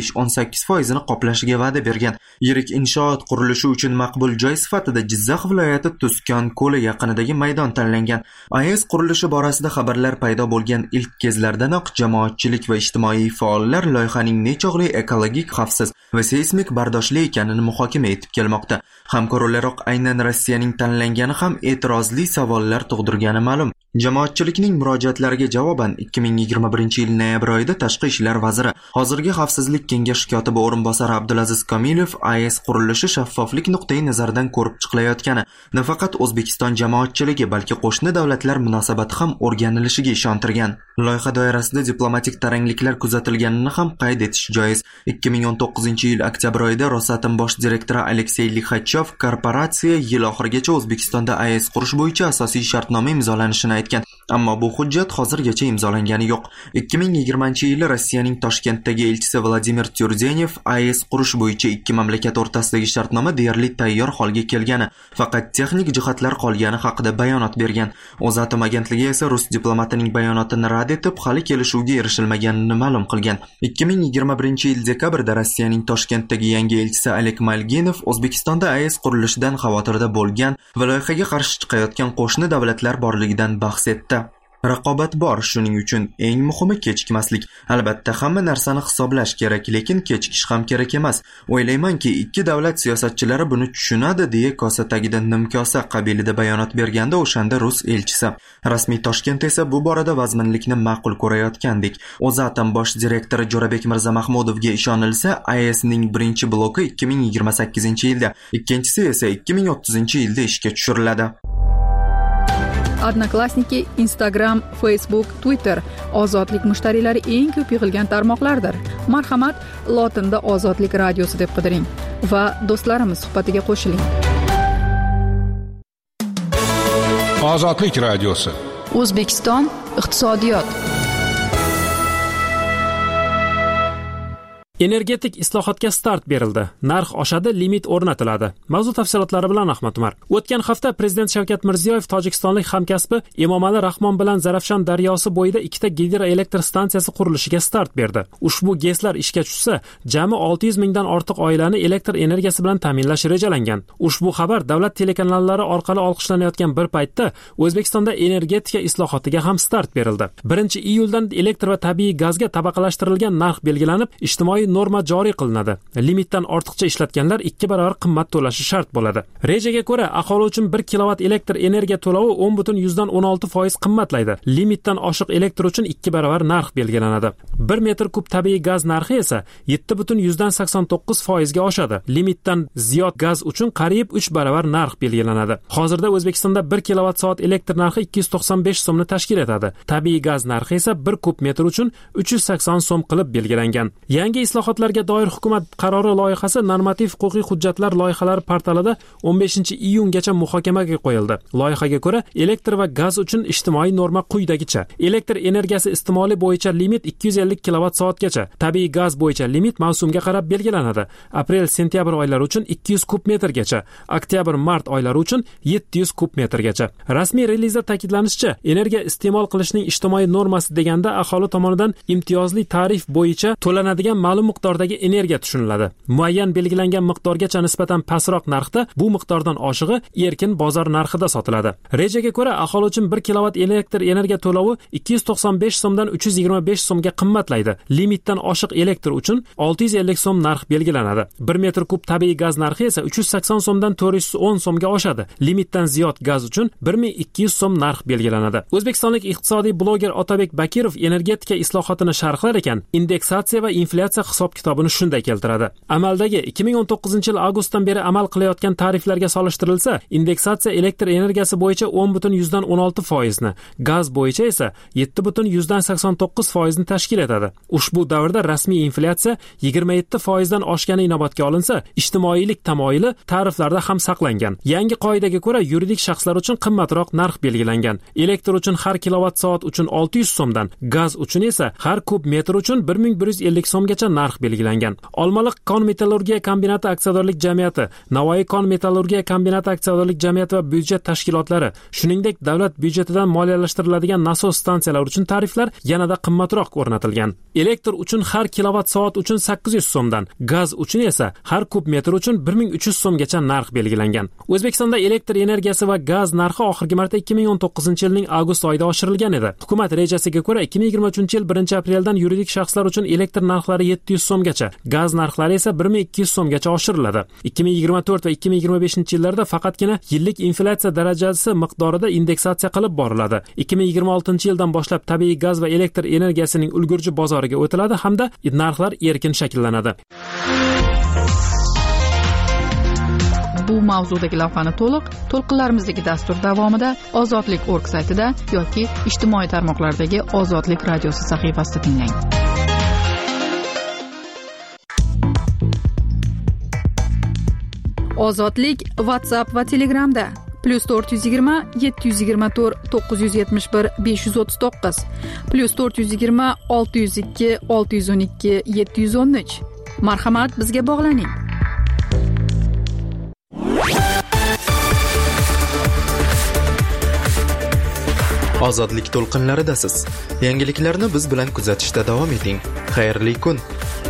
A: 15-18% qoplashiga va'da bergan. Yirik inshoot qurilishi uchun maqbul joy sifatida Jizzax viloyati Tuzkon ko'li yaqinidagi maydon tanlangan. AES qurilishi borasida xabarlar paydo bo'lgan ilk kezlardanoq jamoatchilik va ijtimoiy faollar loyihaning nechog'li ekologik, xavfsiz va seysmik bardoshli ekanini muhokama etib kelmoqda. Hamkor o'laroq aynan Rossiyaning tanlangani ham e'tirozli savollar tug'dirgani ma'lum. Jamoatchilikning murojaatlariga javoban 2021-yil noyabr oyida Tashqi ishlar vaziri, hozirgi xavfsizlik kengashi kotibi o'rinbosari Abdulaziz Komilov AES qurilishi shaffoflik nuqtai nazaridan ko'rib chiqilayotgani, nafaqat O'zbekiston jamoatchiligi, balki qo'shni davlatlar munosabati ham o'rganilishiga ishontirgan. Loyiha doirasida diplomatik tarangliklar kuzatilganini ham qayd etish joiz. 2019-yil oktyabr oyida Rosatom bosh direktori Aleksey Lixachov korporatsiya yil oxirigacha O'zbekistonda AES qurish bo'yicha asosiy shartnoma imzolanishini aytgan. Ammo bu hujjat hozirgacha imzolangani yo'q. 2020-yili Rossiyaning Toshkentdagi elchisi Vladimir Tyurdenev AES qurish bo'yicha ikki mamlakat o'rtasidagi shartnoma deyarli tayyor holga kelgani, faqat texnik jihatlar qolgani haqida bayonot bergan. O'zatom agentligi esa rus diplomatining bayonotini rad etib, hali kelishuvga erishilmaganini ma'lum qilgan. 2021-yil dekabrda Rossiyaning Toshkentdagi yangi elchisi Alek Malginov O'zbekistonda AES qurilishidan xavotirda bo'lgan va loyihaga qarshi chiqayotgan qo'shni davlatlar borligidan bahs etdi. Raqobat bor, shuning uchun eng muhimi kechikmaslik. Albatta hamma narsani hisoblash kerak, lekin kechikish ham kerak emas. O'ylaymanki, ikki davlat siyosatchilari buni tushunadi, deya kosa tagida nimkosa qabilida bayonot berganda o'shanda rus elchisi. Rasmiy Toshkent esa bu borada vazminlikni ma'qul ko'rayotgandek. O'zatom bosh direktori Jo'rabek Mirzamahmudovga ishonilsa, AESning birinchi bloki 2028-yilda, ikkinchisi esa 2030-yilda ishga tushiriladi.
B: Odnoklassniki, Instagram, Facebook, Twitter ozodlik mushtariylari eng ko'p yig'ilgan tarmoqlardir. Marhamat, lotinda Ozodlik radiosi deb qidiring va do'stlarimiz suhbatiga qo'shiling.
D: Ozodlik radiosi.
B: O'zbekiston iqtisodiyot.
J: Energetik islohotga start berildi. Narx oshadi, limit o'rnatiladi. Mavzu tafsilotlari bilan Ahmad Umar. O'tgan hafta Prezident Shavkat Mirziyoyev tojikistonlik hamkasbi Emomali Rahmon bilan Zarafshon daryosi bo'yida ikkita gidroelektr stansiyasi qurilishiga start berdi. Ushbu GESlar ishga tushsa, jami 600 mingdan ortiq oilani elektr energiyasi bilan ta'minlash rejalangan. Ushbu xabar davlat telekanallari orqali olqishlanayotgan bir paytda O'zbekistonda energetika islohotiga ham start berildi. 1-iyuldan elektr va tabiiy gazga tabaqalashtirilgan narx belgilanib, ijtimoiy norma joriy qilinadi. Limitdan ortiqcha ishlatganlar 2 barobar qimmat to'lashi shart bo'ladi. Rejaga ko'ra, aholi uchun 1 kilovat elektr energiya to'lovi 10,16% qimmatlaydi. Limitdan oshiq elektr uchun 2 barobar narx belgilanadi. 1 metr kub tabiiy gaz narxi esa 7,89% ga oshadi. Limitdan ziyod gaz uchun qariyb 3 barobar narx belgilanadi. Hozirda O'zbekistonda 1 kilovat soat elektr narxi 295 so'mni tashkil etadi. Tabiiy gaz narxi esa 1 kub metr uchun 380 so'm qilib belgilangan. Yangi islohotlarga doir hukumat qarori loyihasi normativ-huquqiy hujjatlar loyihalari portalida 15-iyungacha muhokamaga qo'yildi. Loyihaga ko'ra, elektr va gaz uchun ijtimoiy norma quyidagicha: elektr energiyasi iste'moli bo'yicha limit 250 kilovat soatgacha, tabiiy gaz bo'yicha limit mavsumga qarab belgilanadi. Aprel-sentyabr oylari uchun 200 kub metrgacha, oktyabr-mart oylari uchun 700 kub metrgacha. Rasmiy relizda ta'kidlanishicha, energiya iste'mol qilishning ijtimoiy normasi deganda aholi tomonidan imtiyozli tarif bo'yicha to'lanadigan ma'lum miqdordagi energiya tushuniladi. Muayyan belgilangan miqdorgacha nisbatan pastroq narxda bu miqdordan oshig'i erkin bozor narxida sotiladi. Rejaga ko'ra aholi uchun 1 kilovat elektr energiya to'lovi 295 so'mdan 325 so'mga qimmatlaydi. Limitdan oshiq elektr uchun 650 so'm narx belgilanadi. 1 metr kub tabiiy gaz narxi esa 380 so'mdan 410 so'mga oshadi. Limitdan ziyod gaz uchun 1200 so'm narx belgilanadi. O'zbekistonlik iqtisodiy bloger Otabek Bakirov energetika islohotini sharhlar ekan, indeksatsiya va inflyatsiya hisob-kitobini shunday keltiradi. Amaldagi 2019-yil avgustdan beri amal qilayotgan tariflarga solishtirilsa, indeksatsiya elektr energiyasi bo'yicha 10.16%, gaz bo'yicha esa 7.89% tashkil etadi. Ushbu davrda rasmiy inflyatsiya 27% dan oshgani inobatga olinsa, ijtimoiylik tamoyili tariflarda ham saqlangan. Yangi qoidaga ko'ra yuridik shaxslar uchun qimmatroq narx belgilangan. Elektr uchun har kilovat soat uchun 600 so'mdan, gaz uchun esa har kub metr uchun 1150 so'mgacha narx belgilangan. Olmaliq kon metallurgiya kombinati aksiyadorlik jamiyati, Navoiy kon metallurgiya kombinati aksiyadorlik jamiyati va byudjet tashkilotlari, shuningdek davlat byudjetidan moliyalashtiriladigan nasos stansiyalar uchun tariflar yanada qimmatroq o'rnatilgan. Elektr uchun har kilovat soat uchun 800 so'mdan, gaz uchun esa har kub metr uchun 1300 so'mgacha narx belgilangan. O'zbekistonda elektr energiyasi va gaz narxi oxirgi marta 2019-yilning avgust oyida oshirilgan edi. Hukumat rejasiga ko'ra 2023-yil 1-apreldan yuridik shaxslar uchun elektr narxlari 700 so'mgacha, gaz narxlari esa 1200 so'mgacha oshiriladi. 2024 va 2025-yillarda faqatgina yillik inflyatsiya darajasi miqdorida indeksatsiya qilib boriladi. 2026-yildan boshlab tabiiy gaz va elektr energiyasining ulgurji bozoriga o'tiladi hamda narxlar erkin shakllanadi.
B: Bu mavzudagi lavhani to'lqinlarimizdagi dastur davomida ozodlik.org saytida yoki ijtimoiy tarmoqlardagi Ozodlik radiosi sahifasida tinglang. Ozodlik WhatsApp va Telegramda +420 724 971 539 +420 602 612 713. Marhamat, bizga bog'laning.
A: Ozodlik to'lqinlaridasiz. Yangiliklarni biz bilan kuzatishda davom eting. Xayrli kun.